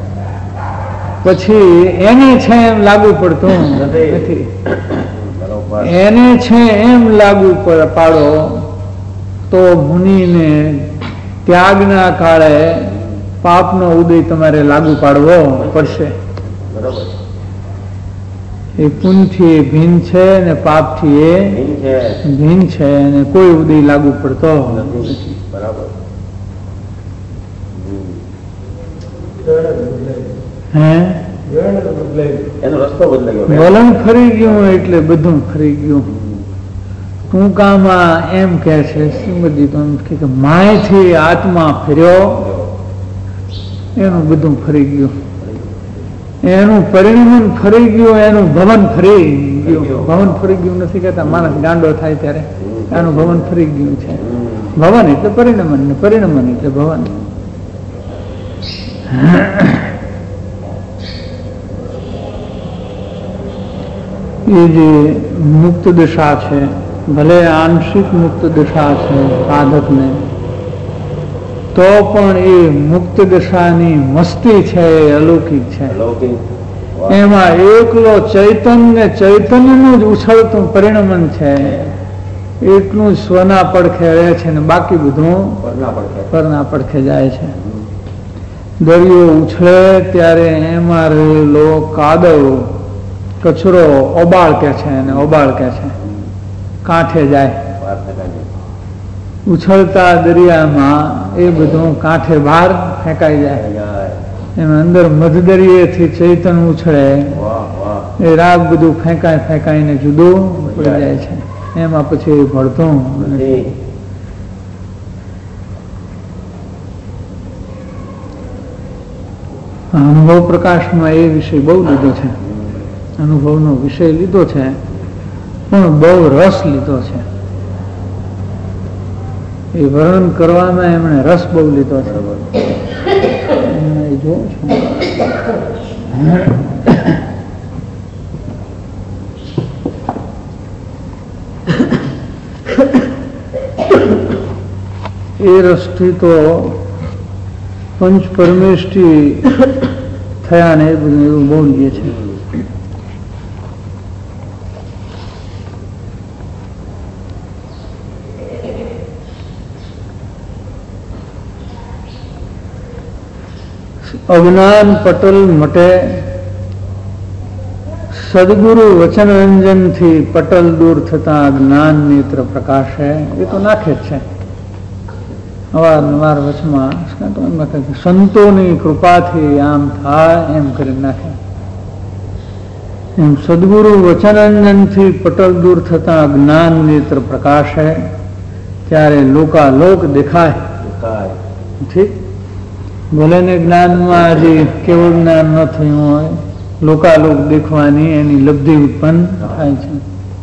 પછી એને છે એમ લાગુ પડતું નથી. એને છે એમ લાગુ પાડો તો મુનિને ત્યાગના કાળે પાપનો ઉદય તમારે લાગુ પાડવો પડશે. એ પુણ્યથી ભિન્ન છે ને પાપથી એ ભિન્ન છે અને કોઈ ઉદય લાગુ પડતો નથી. બરાબર. હે એનો રસ્તો બદલાયો. વલણ ફરી ગયું એટલે બધું ફરી ગયું. ટૂંકામાં એમ કે છે શ્રીમદી તો એમ કે માયથી આત્મા ફર્યો એનું બધું ફરી ગયું. એનું પરિણમન ફરી ગયું, એનું ભવન ફરી ગયું. ભવન ફરી ગયું નથી કહેતા, માણસ ગાંડો થાય ત્યારે આનું ભવન ફરી ગયું છે. ભવન એટલે પરિણમન ને પરિણમન એટલે ભવન. એ જે મુક્ત દશા છે, ભલે આંશિક મુક્ત દશા છે સાધકને, તો પણ એ મુક્ત દશાની મસ્તી છે એ અલૌકિક છે. એમાં એકલો ચૈતન્ય, ચૈતન્યનું જ ઉછળતું પરિણમન છે, એટલું જ સ્વના પડખે રહે છે ને બાકી બધું પરના પડખે જાય છે. દરિયો ઉછળે ત્યારે એમાં રહેલો કાદવ કચરો ઓબાળ કે છે અને ઓબાળ કે છે કાંઠે જાય. ઉછળતા દરિયામાં એ બધું કાંઠે બહાર ફેંકાઈ જાય. એમાં અંદર મધદરિયેથી ચૈતન્ય ઉછળે એ રાગ બધું ફેંકાઈ ફેંકાઈને જુદું પડી જાય છે. એમાં પછી ભળતું નથી. અનુભવ પ્રકાશમાં એ વિષય બહુ લીધો છે, અનુભવનો વિષય લીધો છે, પણ બહુ રસ લીધો છે. એ વર્ણન કરવામાં એમણે રસ બહુ લીધો છે. એ રસથી તો પંચ પરમેષ્ઠી થયા ને એ બધું એવું બહુ લે છે. અજ્ઞાન પટલ મટે, સદગુરુ વચન રંજન થી પટલ દૂર થતા જ્ઞાન નેત્ર પ્રકાશે. એ તો નાખે જ છે અવારનવાર વચમાં, સંતોની કૃપાથી આમ થાય એમ કરી નાખે. એમ સદગુરુ વચનરંજન થી પટલ દૂર થતા જ્ઞાન નેત્ર પ્રકાશે ત્યારે લોકાલોક દેખાય. ઠીક, ભલે ને જ્ઞાનમાં હજી કેવું જ્ઞાન ન થયું હોય, લોકાલોક દેખવાની એની લબ્ધિ ઉત્પન્ન થાય છે.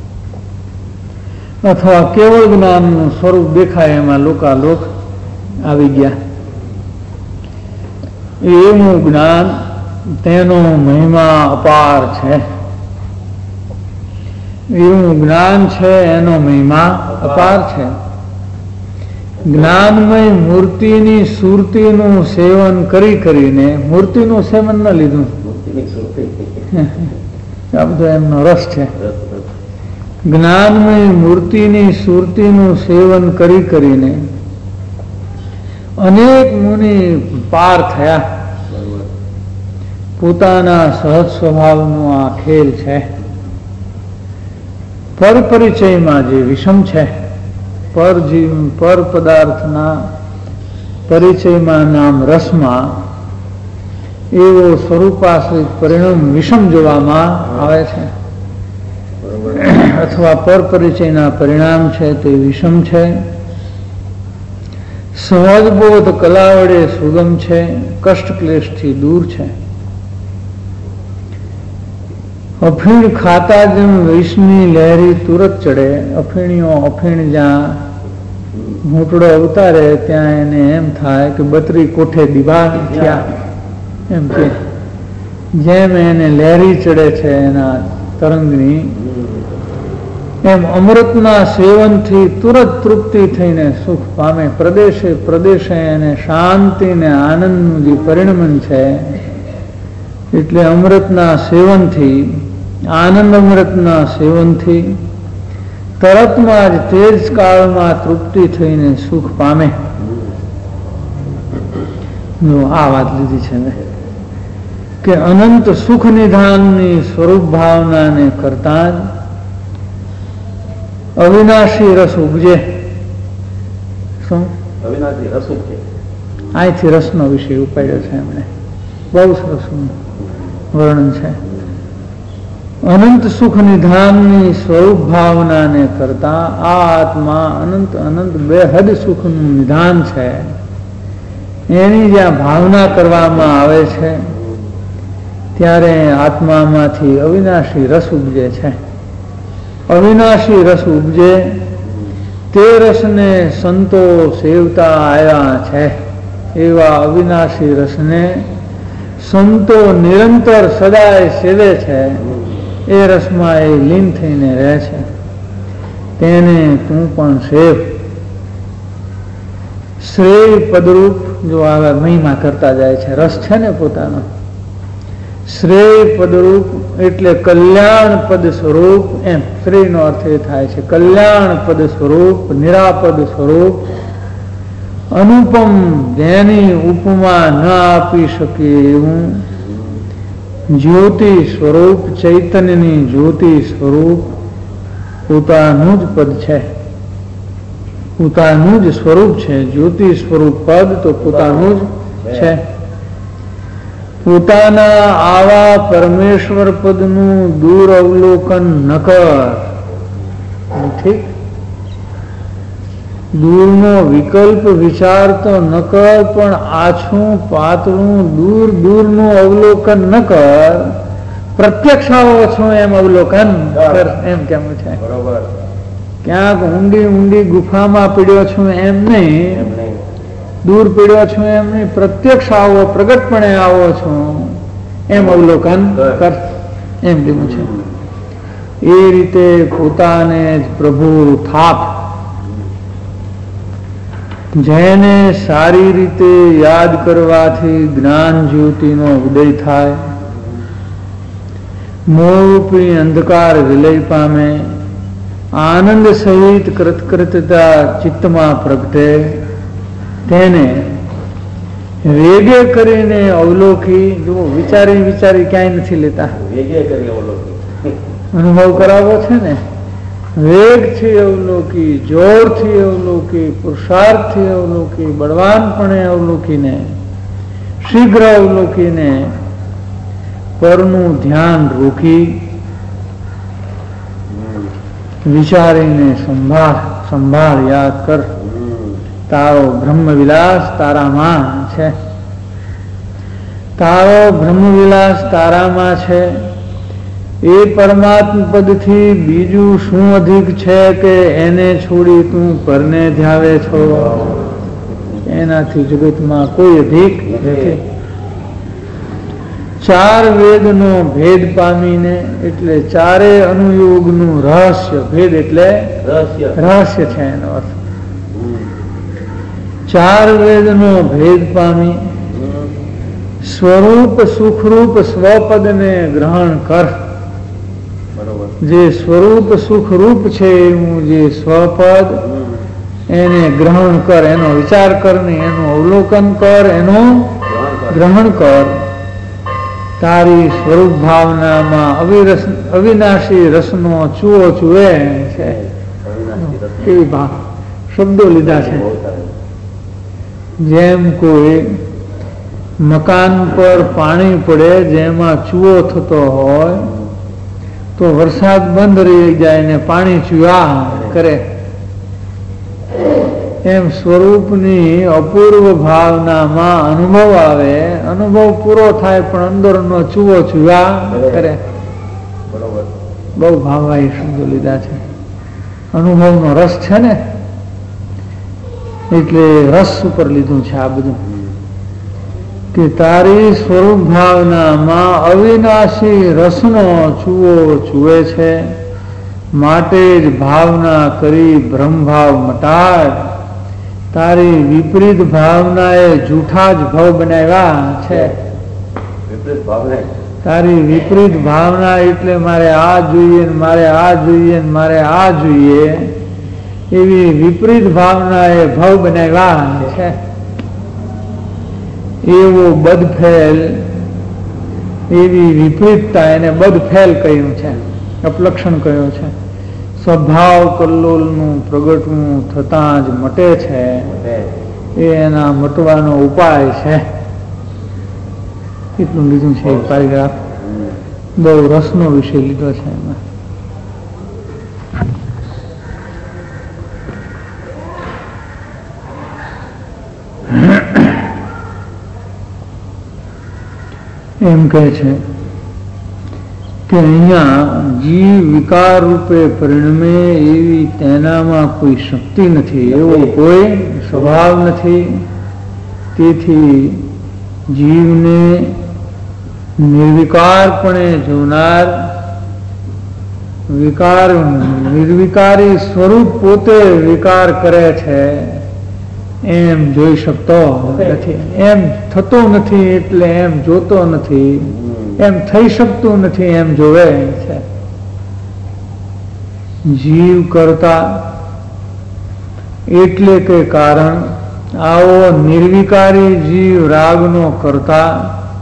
અથવા કેવળ જ્ઞાનનું સ્વરૂપ દેખાય એમાં લોકાલોક આવી ગયા. એવું જ્ઞાન, તેનો મહિમા અપાર છે. એવું જ્ઞાન છે એનો મહિમા અપાર છે. જ્ઞાનમય મૂર્તિની સુરતીનું સેવન કરી કરીને, મૂર્તિનું સેવન ન લીધું, આ બધો એમનો રસ છે. જ્ઞાનમય મૂર્તિની સુરતીનું સેવન કરી કરીને અનેક મુનિ પાર થયા. પોતાના સહજ સ્વભાવનો આ ખેલ છે. પર પરિચયમાં જે વિષમ છે, પર પદાર્થના પરિચયમાં નામ રસમાં એવો સ્વરૂપાશ્રિત પરિણામ વિષમ જોવામાં આવે છે. અથવા પર પરિચયના પરિણામ છે તે વિષમ છે. સહજબોધ કલા વડે સુગમ છે, કષ્ટ ક્લેશથી દૂર છે. અફીણ ખાતા જેમ વિષની લહેરી તુરત ચડે. અફીણીઓ અફીણ જ્યાં ઘૂંટડો અવતારે ત્યાં એને એમ થાય કે 32 કોઠે દીવા થયા. એમ કે જેમ એને લહેરી ચડે છે એના તરંગની, એમ અમૃતના સેવનથી તુરત તૃપ્તિ થઈને સુખ પામે. પ્રદેશે પ્રદેશે એને શાંતિ ને આનંદનું જે પરિણમન છે, એટલે અમૃતના સેવનથી, આનંદ અમૃતના સેવનથી તરતમાં જ તેજ કાળમાં તૃપ્તિ થઈને સુખ પામે. જો આ વાત લીધી છે ને. કે અનંત સુખ નિધાનની સ્વરૂપ ભાવનાને કરતા જ અવિનાશી રસ ઉપજે. શું અવિનાશી રસ ઉપજે? અહીંથી રસનો વિષય ઉપાડ્યો છે એમણે. બહુ સરસ વર્ણન છે. અનંત સુખ નિધાનની સ્વરૂપ ભાવનાને કરતા આ આત્મા અનંત અનંત બેહદ સુખનું નિધાન છે. એની જ્યાં ભાવના કરવામાં આવે છે ત્યારે આત્મામાંથી અવિનાશી રસ ઉપજે છે. અવિનાશી રસ ઉપજે તે રસને સંતો સેવતા આવ્યા છે. એવા અવિનાશી રસને સંતો નિરંતર સદાય સેવે છે. એ રસમાં એ લીન થઈને રહે છે. તેને તું પણ સેવ. શ્રેય પદરૂપ જો આવે મહિમા કરતા જાય છે. રસ છે ને પોતાનો શ્રેય પદરૂપ એટલે કલ્યાણ પદ સ્વરૂપ. એમ શ્રેયનો અર્થ એ થાય છે કલ્યાણ પદ સ્વરૂપ, નિરાપદ સ્વરૂપ, અનુપમ, જેની ઉપમા ન આપી શકે એવું જ્યોતિ સ્વરૂપ, ચૈતન્યની જ્યોતિ સ્વરૂપ પોતાનું જ પદ છે. પોતાનું જ સ્વરૂપ છે. જ્યોતિ સ્વરૂપ પદ તો પોતાનું જ છે. પોતાના આવા પરમેશ્વર પદનું દૂર અવલોકન ન કર. ઠીક, દૂરનો વિકલ્પ વિચાર તો ન કર, પણ આછું પાતળું દૂર દૂરનું અવલોકન ન કર. પ્રત્યક્ષ આવો છો એમ અવલોકન કર. એમ કેવું છે. બરોબર. ક્યાંક ઊંડી ઊંડી ગુફામાં પીડ્યો છું એમ નહીં, દૂર પીડ્યો છું એમ નહીં, પ્રત્યક્ષ આવો, પ્રગટપણે આવો છો એમ અવલોકન કર. એમ લીધું છે. એ રીતે પોતાને જ પ્રભુ થાપ. જેને સારી રીતે યાદ કરવાથી જ્ઞાન જ્યોતિનો ઉદય થાય, મોહરૂપી અંધકાર વિલય પામે, આનંદ સહિત કૃતકૃતતા ચિત્તમાં પ્રગટે, તેને વેગે કરીને અવલોકી. જો વિચારી વિચારી ક્યાંય નથી લેતા, વેગે કરી અવલોકી. અનુભવ કરાવો છે ને. વેગથી અવલોકી, જોરથી અવલોકી, પુરુષાર્થથી અવલોકી, બળવાનપણે અવલોકીને, શીઘ્ર અવલોકીને પરનું ધ્યાન રોકી વિચારીને સંભાળ યાદ કર. તારો બ્રહ્મવિલાસ તારામાં છે. તારો બ્રહ્મવિલાસ તારામાં છે. એ પરમાત્મા પદથી બીજું શું અધિક છે કે એને છોડી તું પરને ધ્યાવે છો? એનાથી જગતમાં કોઈ અધિક નથી. ચાર વેદનો ભેદ પામીને, એટલે ચારે અનુયોગનું રહસ્ય, ભેદ એટલે રહસ્ય છે એનો અર્થ. ચાર વેદનો ભેદ પામી સ્વરૂપ સુખરૂપ સ્વપદને ગ્રહણ કર. જે સ્વરૂપ સુખરૂપ છે એવું જે સ્વપદ એને ગ્રહણ કર. એનો વિચાર કર ને એનું અવલોકન કર, એનું ગ્રહણ કર. તારી સ્વરૂપ ભાવનામાં અવિનાશી રસનો ચૂઓ ચૂએ છે. કેવી શબ્દો લીધા છે. જેમ કોઈ મકાન પર પાણી પડે, જેમાં ચૂઓ થતો હોય તો વરસાદ બંધ રહી જાય ને પાણી ચૂયા કરે. એમ સ્વરૂપની અપૂર્વ ભાવનામાં અનુભવ આવે. અનુભવ પૂરો થાય પણ અંદરનો ચૂવો ચૂયા કરે. બહુ ભાવવાહી શબ્દો લીધા છે. અનુભવનો રસ છે ને, એટલે રસ ઉપર લીધું છે આ બધું. કે તારી સ્વરૂપ ભાવનામાં અવિનાશી રસનો ચૂવો ચૂવે છે. માટે જ ભાવના કરી બ્રહ્મભાવ મટાડ. તારી વિપરીત ભાવનાએ જૂઠા જ ભાવ બનાવ્યા છે. તારી વિપરીત ભાવના એટલે મારે આ જોઈએ, મારે આ જોઈએ, મારે આ જોઈએ, એવી વિપરીત ભાવનાએ ભાવ બનાવ્યા છે. એવો બદફેલ એવી વિપરીતતા એને બદફેલ કહ્યું છે, અપલક્ષણ કહ્યું છે. સ્વભાવ કલ્લોલનું પ્રગટવું થતાં જ મટે છે એ એના મટવાનો ઉપાય છે. એટલું લીધું છે પેરેગ્રાફ. બહુ રસનો વિષય લીધો છે એમાં. એમ કહે છે કે અહીંયા જીવ વિકાર રૂપે પરિણમે એવી તેનામાં કોઈ શક્તિ નથી, એવો કોઈ સ્વભાવ નથી. તેથી જીવને નિર્વિકારપણે જોનાર, નિર્વિકારી સ્વરૂપ પોતે વિકાર કરે છે એમ જોઈ શકતો નથી, એમ થતો નથી એટલે એમ જોતો નથી, એમ થઈ શકતું નથી એમ જોવે છે. જીવ કરતા એટલે કે કારણ, આવો નિર્વિકારી જીવ રાગનો કરતા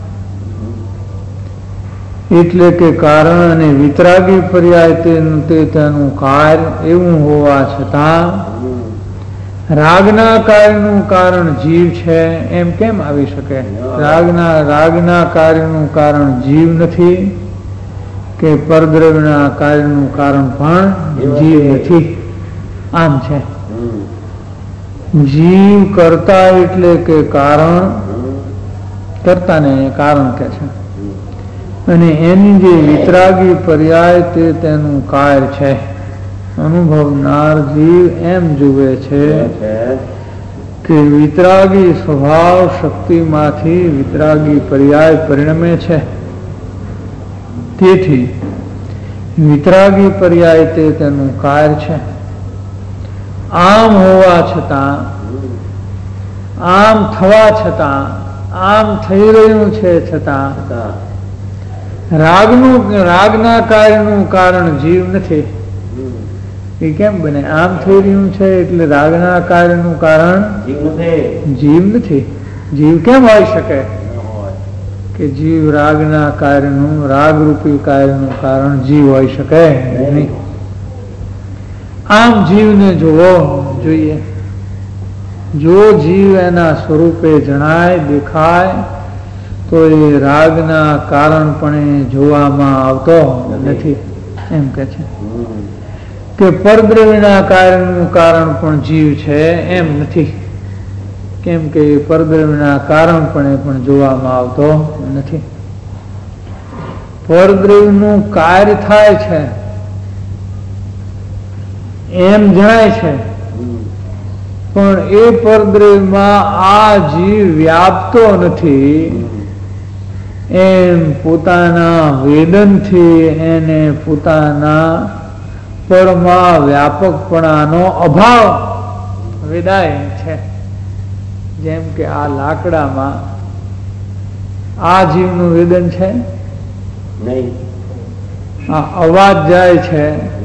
એટલે કે કારણ અને વિતરાગી પર્યાય તેનું કાર્ય એવું હોવા છતાં રાગના કાર્યનું કારણ જીવ છે એમ કેમ આવી શકે? રાગના કાર્યનું કારણ જીવ નથી કે પરદ્રવ્યના કાર્યનું કારણ પણ જીવ નથી. આમ છે. જીવ કરતા એટલે કે કારણ, કરતા ને કારણ કે છે, અને એની જે વિતરાગી પર્યાય તેનું કાર્ય છે. અનુભવનાર જીવ એમ જુએ છે કે વિતરાગી સ્વભાવ શક્તિમાંથી વિતરાગી પર્યાય પરિણમે છે. તેથી વિતરાગી પર્યાય તેનું કાર્ય છે. આમ હોવા છતાં, આમ થવા છતાં, આમ થઈ રહ્યું છે છતાં રાગના કાર્યનું કારણ જીવ નથી. એ કેમ બને? આમ થઈ રહ્યું છે એટલે રાગના કાર્યનું કારણ જીવ નથી. જીવ કેમ હોઈ શકે કે જીવ રાગના કાર્યનું, રાગરૂપી કાર્યનું કારણ જીવ હોઈ શકે નહીં. આમ જીવને જોવો જોઈએ. જો જીવ એના સ્વરૂપે જણાય, દેખાય તો એ રાગના કારણપણે જોવામાં આવતો નથી. એમ કે છે કે પરદ્રવ્યના કાર્યનું કારણ પણ જીવ છે એમ નથી, કેમ કે પરદ્રવ્યના કારણપણે પણ જોવામાં આવતો નથી. પરદ્રવ્યનું કાર્ય થાય છે એમ જણાય છે, પણ એ પરદ્રવ્યમાં આ જીવ વ્યાપતો નથી એમ પોતાના વેદનથી એને પોતાના પરમાં વ્યાપકપણાનો અભાવ વેદાય છે. જેમ કે આ લાકડામાં આ જીવનું વેદન છે નહીં, આ અવાજ જાય છે,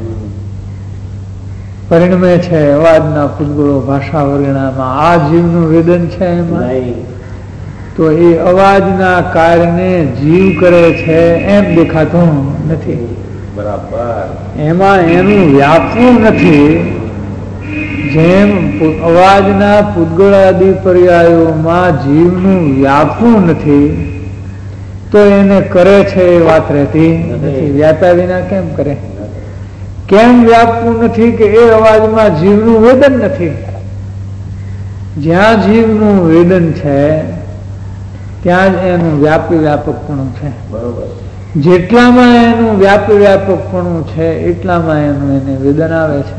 પરિણમે છે અવાજના પૂતગળો ભાષા વર્ગણામાં, આ જીવનું વેદન છે એમાં. તો એ અવાજના કાર્યને જીવ કરે છે એમ દેખાતું નથી. બરાબર. એમાં એનું વ્યાપવું નથી. જેમ અવાજના પૂતગળાદિ પર્યાયોમાં જીવનું વ્યાપવું નથી તો એને કરે છે એ વાત રહેતી નથી. વ્યાપ્યા વિના કેમ કરે? કેમ વ્યાપવું નથી કે એ અવાજમાં જીવનું વેદન નથી. જ્યાં જીવનું વેદન છે ત્યાં જ એનું વ્યાપકપણું છે. બરોબર. જેટલામાં એનું વ્યાપકપણું છે એટલામાં એનું એને વેદન આવે છે,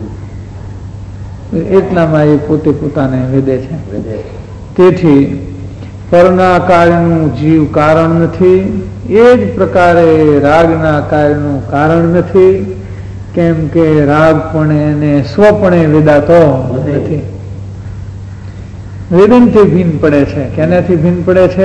એટલામાં એ પોતે પોતાને વેદે છે. તેથી પરના કાર્યનું જીવ કારણ નથી, એ જ પ્રકારે રાગના કાર્યનું કારણ નથી, કેમ કે રાગ પણ એને સ્વપણે વેદાતો નથી. વેદનથી ભિન્ન પડે છે. કેનાથી ભિન્ન પડે છે?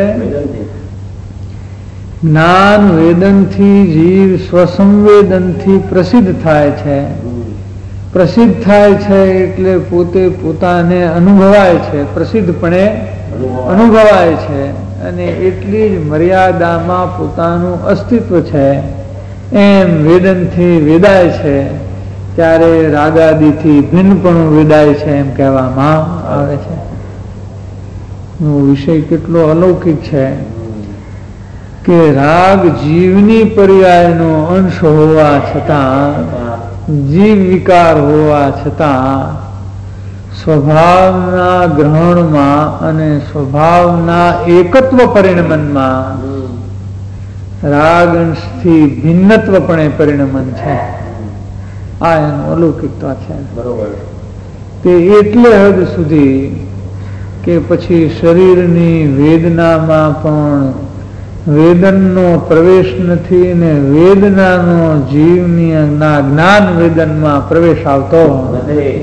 જ્ઞાન વેદનથી જીવ સ્વસંવેદનથી પ્રસિદ્ધ થાય છે. પ્રસિદ્ધ થાય છે એટલે પોતે પોતાને અનુભવાય છે, પ્રસિદ્ધપણે અનુભવાય છે. અને એટલી જ મર્યાદામાં પોતાનું અસ્તિત્વ છે એમ વેદનથી વેદાય છે ત્યારે રાગાદિથી ભિન્નપણું વેદાય છે એમ કહેવામાં આવે છે. વિષય કેટલો અલૌકિક છે કે રાગ જીવની પર્યાયનો અંશ હોવા છતાં, જીવ વિકાર હોવા છતાં સ્વભાવના ગ્રહણમાં અને સ્વભાવના એકત્વ પરિણમનમાં રાગ અંશથી ભિન્નત્વપણે પરિણમન છે. આ એનું અલૌકિકતા છે. તે એટલે હદ સુધી કે પછી શરીરની વેદનામાં પણ વેદનનો પ્રવેશ નથી ને વેદનાનો જીવની જ્ઞાન વેદનમાં પ્રવેશ આવતો થઈ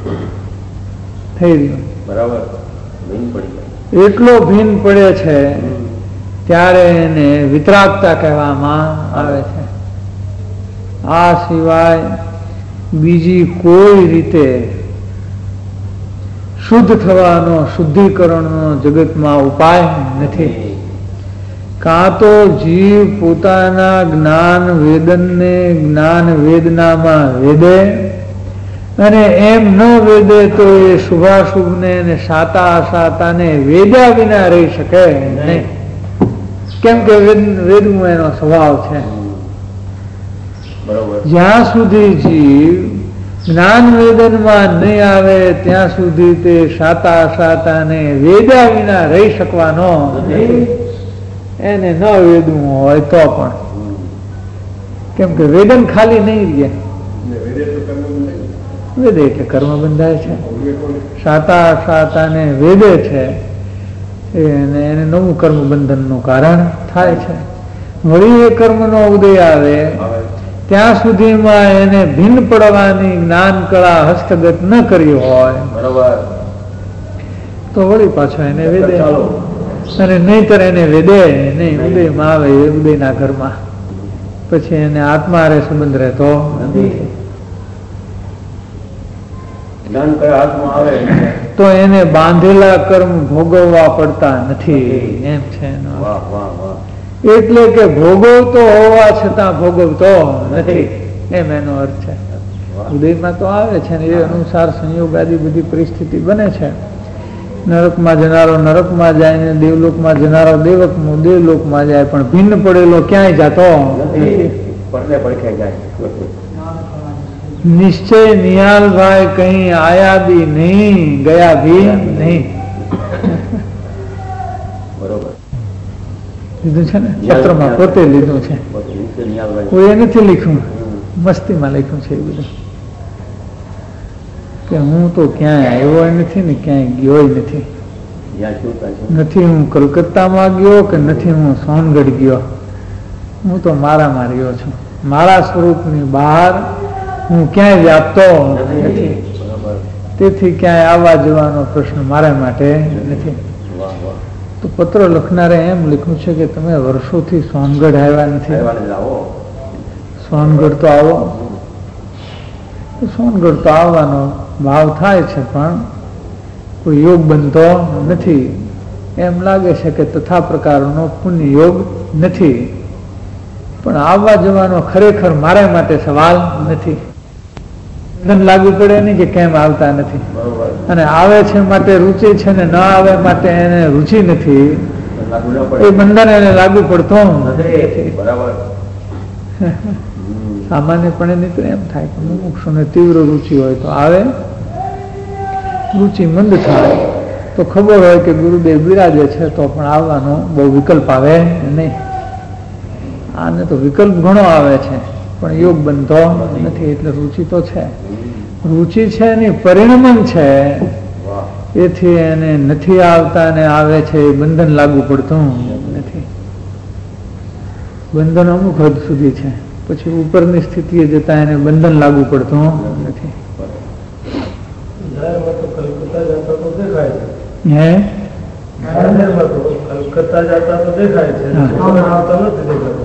રહ્યો. એટલો ભિન્ન પડે છે ત્યારે એને વિતરાગતા કહેવામાં આવે છે. આ સિવાય બીજી કોઈ રીતે શુદ્ધ થવાનો, શુદ્ધિકરણનો જગતમાં ઉપાય નથી. કાં તો જીવ પોતાના જ્ઞાન વેદનને જ્ઞાન વેદનામાં વેદે, અને એમ ન વેદે તો એ શુભાશુભને અને સાતા અસાતાને વેદ્યા વિના રહી શકે નહીં. કેમ કે વેદવું એનો સ્વભાવ છે. જ્યાં સુધી જીવ જ્ઞાન વેદનમાં નહીં આવે ત્યાં સુધી તે સાતા અસાતાને વેદ્યા વિના રહી શકવાનો નથી. એને ન વેદવું હોય તો પણ, કેમ કે વેદન ખાલી નહીં રહે. વેદે એટલે કર્મ બંધાય છે. સાતા અસાતાને વેદે છે એને નવું કર્મ બંધનનું કારણ થાય છે. વળી એ કર્મનો ઉદય આવે ત્યાં સુધીમાં એને ભિન્ન પડવાની જ્ઞાન કળા હસ્તગત ન કરી હોય તો વળી પાછો એને વેદે, અને નહીતર એને વેદે નહીં. ઉદયમાં આવે એ ઉદયના ઘરમાં, પછી એને આત્મા રે સંબંધ રહેતો નથી. તો એને બાંધેલા કર્મ ભોગવવા પડતા નથી એમ છે. એટલે કે ભોગવતો હોવા છતાં ભોગવતો નથી એમ એનો અર્થ છે. ઉદયમાં તો આવે છે ને એ અનુસાર સંયોગ આદિ બધી પરિસ્થિતિ બને છે. નરકમાં જનારો નરકમાં જાય ને દેવલોકમાં જનારો દેવલોકમાં જાય, પણ ભિન્ન પડેલો ક્યાંય જતો નથી. નિશ્ચય નિહાલભાઈ કहीं આયા બી નહીં, ગયા ભી નહીં. લીધું છે ને પત્રમાં, પોતે લીધું છે. કોઈ એ નથી લખ્યું, મસ્તીમાં લખ્યું છે એ બધું કે હું તો ક્યાંય આવ્યો નથી ને ક્યાંય ગયો નથી. નથી હું કલકત્તામાં ગયો કે નથી હું સોનગઢ ગયો. હું તો મારામાં રહ્યો છું. મારા સ્વરૂપની બહાર હું ક્યાંય વ્યાપતો નથી. તેથી ક્યાંય આવવા જવાનો પ્રશ્ન મારા માટે નથી. તો પત્ર લખનારે એમ લખ્યું છે કે તમે વર્ષોથી સોનગઢ આવ્યા નથી. સોનગઢ તો આવો. સોનગઢ તો આવવાનો ભાવ થાય છે પણ કોઈ યોગ બનતો નથી. એમ લાગે છે કે તથા પ્રકારનો પુણ્ય યોગ નથી. પણ આવવા જવાનો ખરેખર મારા માટે સવાલ નથી. લાગુ પડે નહીં કે કેમ આવતા નથી, અને આવે છે માટે રુચિ છે ને ન આવે માટે એને રુચિ નથી. એ બંધન એને લાગુ પડતો નથી. સામાન્યપણે નહીં તો એમ થાય કે મુમુક્ષુને તીવ્ર રુચિ હોય તો આવે, રુચિ મંદ થાય તો ખબર હોય કે ગુરુદેવ બિરાજે છે તો પણ આવવાનો બહુ વિકલ્પ આવે નહીં. આને તો વિકલ્પ ઘણો આવે છે પણ યોગ બનતો નથી. એટલે રુચિ તો છે, રુચિ છે એની પરિણમન છે. એથી એને નથી આવતા ને આવે છે એ બંધન લાગુ પડતું નથી. બંધન અમુક હદ સુધી છે, પછી ઉપરની સ્થિતિએ જતા એને બંધન લાગુ પડતું નથી. હે કલકત્તા જતા તો દેખાય છે, આવતા નથી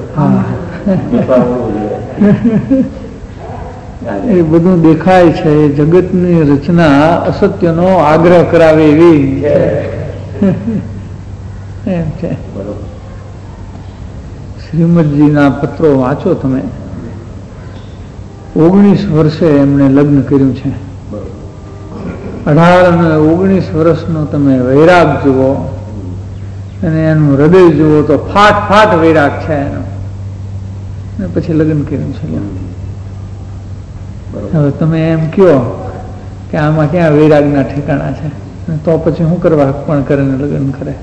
દેખાતું. એ બધું દેખાય છે. જગતની રચના અસત્યનો આગ્રહ કરાવે એવી છે. એમ છે. બરોબર. શ્રીમદજીના પત્રો વાંચો તમે. 19 વર્ષે એમણે લગ્ન કર્યું છે. બરોબર. 18 અને 19 વર્ષનો તમે વૈરાગ જુઓ અને એનું હૃદય જુઓ તો ફાટ ફાટ વૈરાગ છે એનો. અને પછી લગ્ન કર્યું છે. હવે તમે એમ કહો કે આમાં ક્યાં વૈરાગના ઠેકાણા છે, તો પછી શું કરવા અર્પણ કરે ને લગ્ન કરે?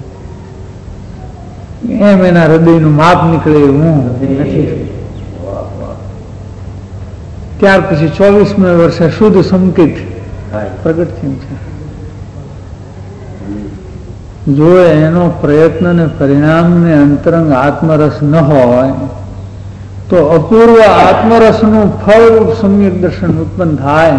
એમ એના હૃદયનું માપ નીકળે એવું નથી. ત્યાર પછી 24મે વર્ષે શુદ્ધ સંકિત પ્રગટ થયું છે. જો એનો પ્રયત્ન ને પરિણામ ને અંતરંગ આત્મરસ ન હોય તો અપૂર્વ આત્મરસનું ફળ સમ્યક દર્શન ઉત્પન્ન થાય.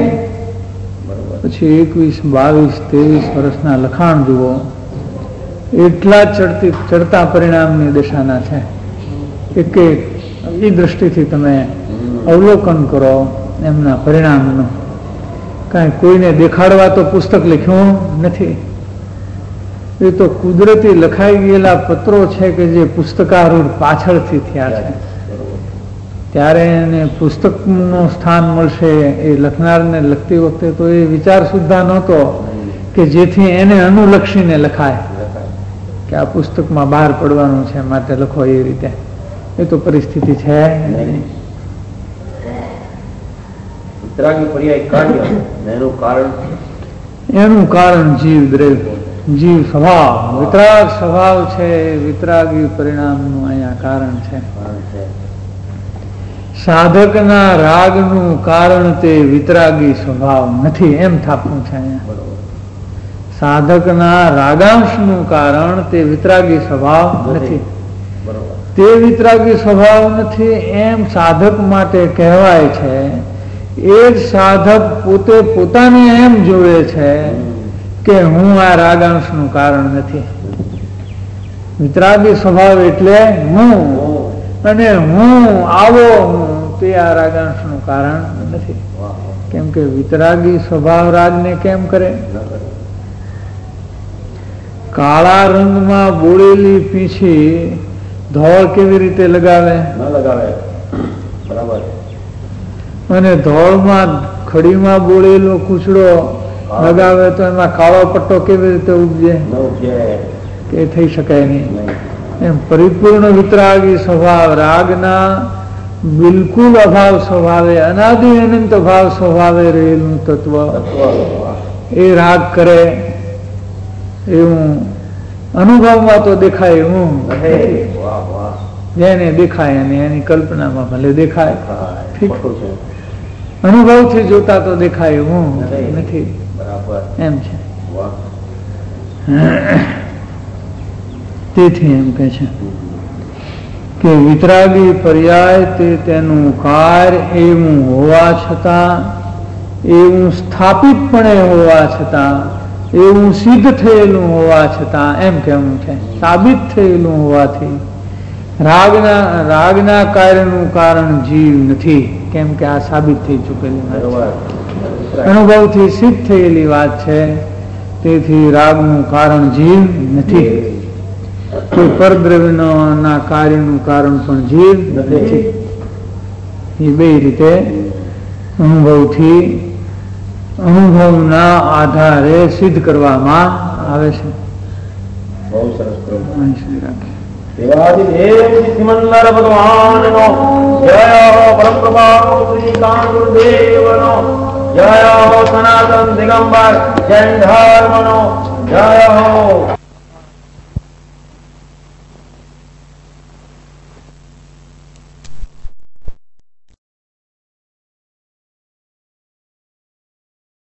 પછી 21, 22, 23 વર્ષના લખાણ જુઓ, એટલા ચડતા પરિણામની દિશાના છે. એક એ દ્રષ્ટિથી તમે અવલોકન કરો એમના પરિણામનું. કાંઈ કોઈને દેખાડવા તો પુસ્તક લખ્યું નથી. એ તો કુદરતી લખાઈ ગયેલા પત્રો છે કે જે પુસ્તકારૂઢ પાછળથી થયા છે. ત્યારે એને પુસ્તકનું સ્થાન મળશે એ લખનારને લખતી વખતે તો એ વિચાર સુદ્ધા નહોતો કે જેથી એને અનુલક્ષીને લખાય કે આ પુસ્તકમાં બહાર પડવાનું છે માટે લખો એ રીતે. એ તો પરિસ્થિતિ છે. એનું કારણ જીવ દ્રવ્ય, જીવ સ્વભાવ, વિતરાગ સ્વભાવ છે. વિતરાગી પરિણામનું અહીંયા કારણ છે. સાધકના રાગનું કારણ તે વિતરાગી સ્વભાવ નથી એમ થાપવું છે અહીંયા. સાધકના રાગાંશનું કારણ તે વિતરાગી સ્વભાવ નથી. તે વિતરાગી સ્વભાવ નથી એમ સાધક માટે કહેવાય છે. એ જ સાધક પોતે પોતાને એમ જોવે છે કે હું આ રાગાંશનું કારણ નથી. વિતરાગી સ્વભાવ એટલે હું, અને હું આવો હું તે આ રાગાંશનું કારણ નથી. કેમ કે વિતરાગી સ્વભાવ રાગને કેમ કરે? કાળા રંગમાં બોળેલી પીંછી ધોળ કેવી રીતે લગાવે? અને ધોળમાં ખડીમાં બોળેલો કૂચડો લગાવે તો એમાં કાળો પટ્ટો કેવી રીતે ઉપજે? કે થઈ શકાય નહીં. એમ પરિપૂર્ણ વિતરાગી સ્વભાવ રાગના બિલકુલ અભાવ સ્વભાવે, અનાદિ અનંત ભાવ સ્વભાવે રહેલું તત્વ એ રાગ કરે એવું અનુભવમાં તો દેખાય એવું જેને દેખાય અને એની કલ્પનામાં ભલે દેખાય, અનુભવથી જોતા તો દેખાય એવું નથી. એમ છે. તેથી એમ કે છે કે વિતરાગી પર્યાય તે તેનું કાર્ય એવું હોવા છતાં, એવું સ્થાપિતપણે હોવા છતાં, એવું સિદ્ધ થયેલું હોવા છતાં એમ કહેવું છે. સાબિત થયેલું હોવાથી રાગના કાર્યનું કારણ જીવ નથી. કેમ કે આ સાબિત થઈ ચૂકેલી વાત છે, અનુભવથી સિદ્ધ થયેલી વાત છે. તેથી રાગનું કારણ જીવ નથી. કોઈ પરદ્રવ્યના કાર્યનું કારણ પણ જીવ નથી. એ બે રીતે અનુભવથી, અનુભવના આધારે સિદ્ધ કરવામાં આવે છે. બહુ સરસ જય હો સનાતન દિગંબર જૈન ધર્મનો જય હો.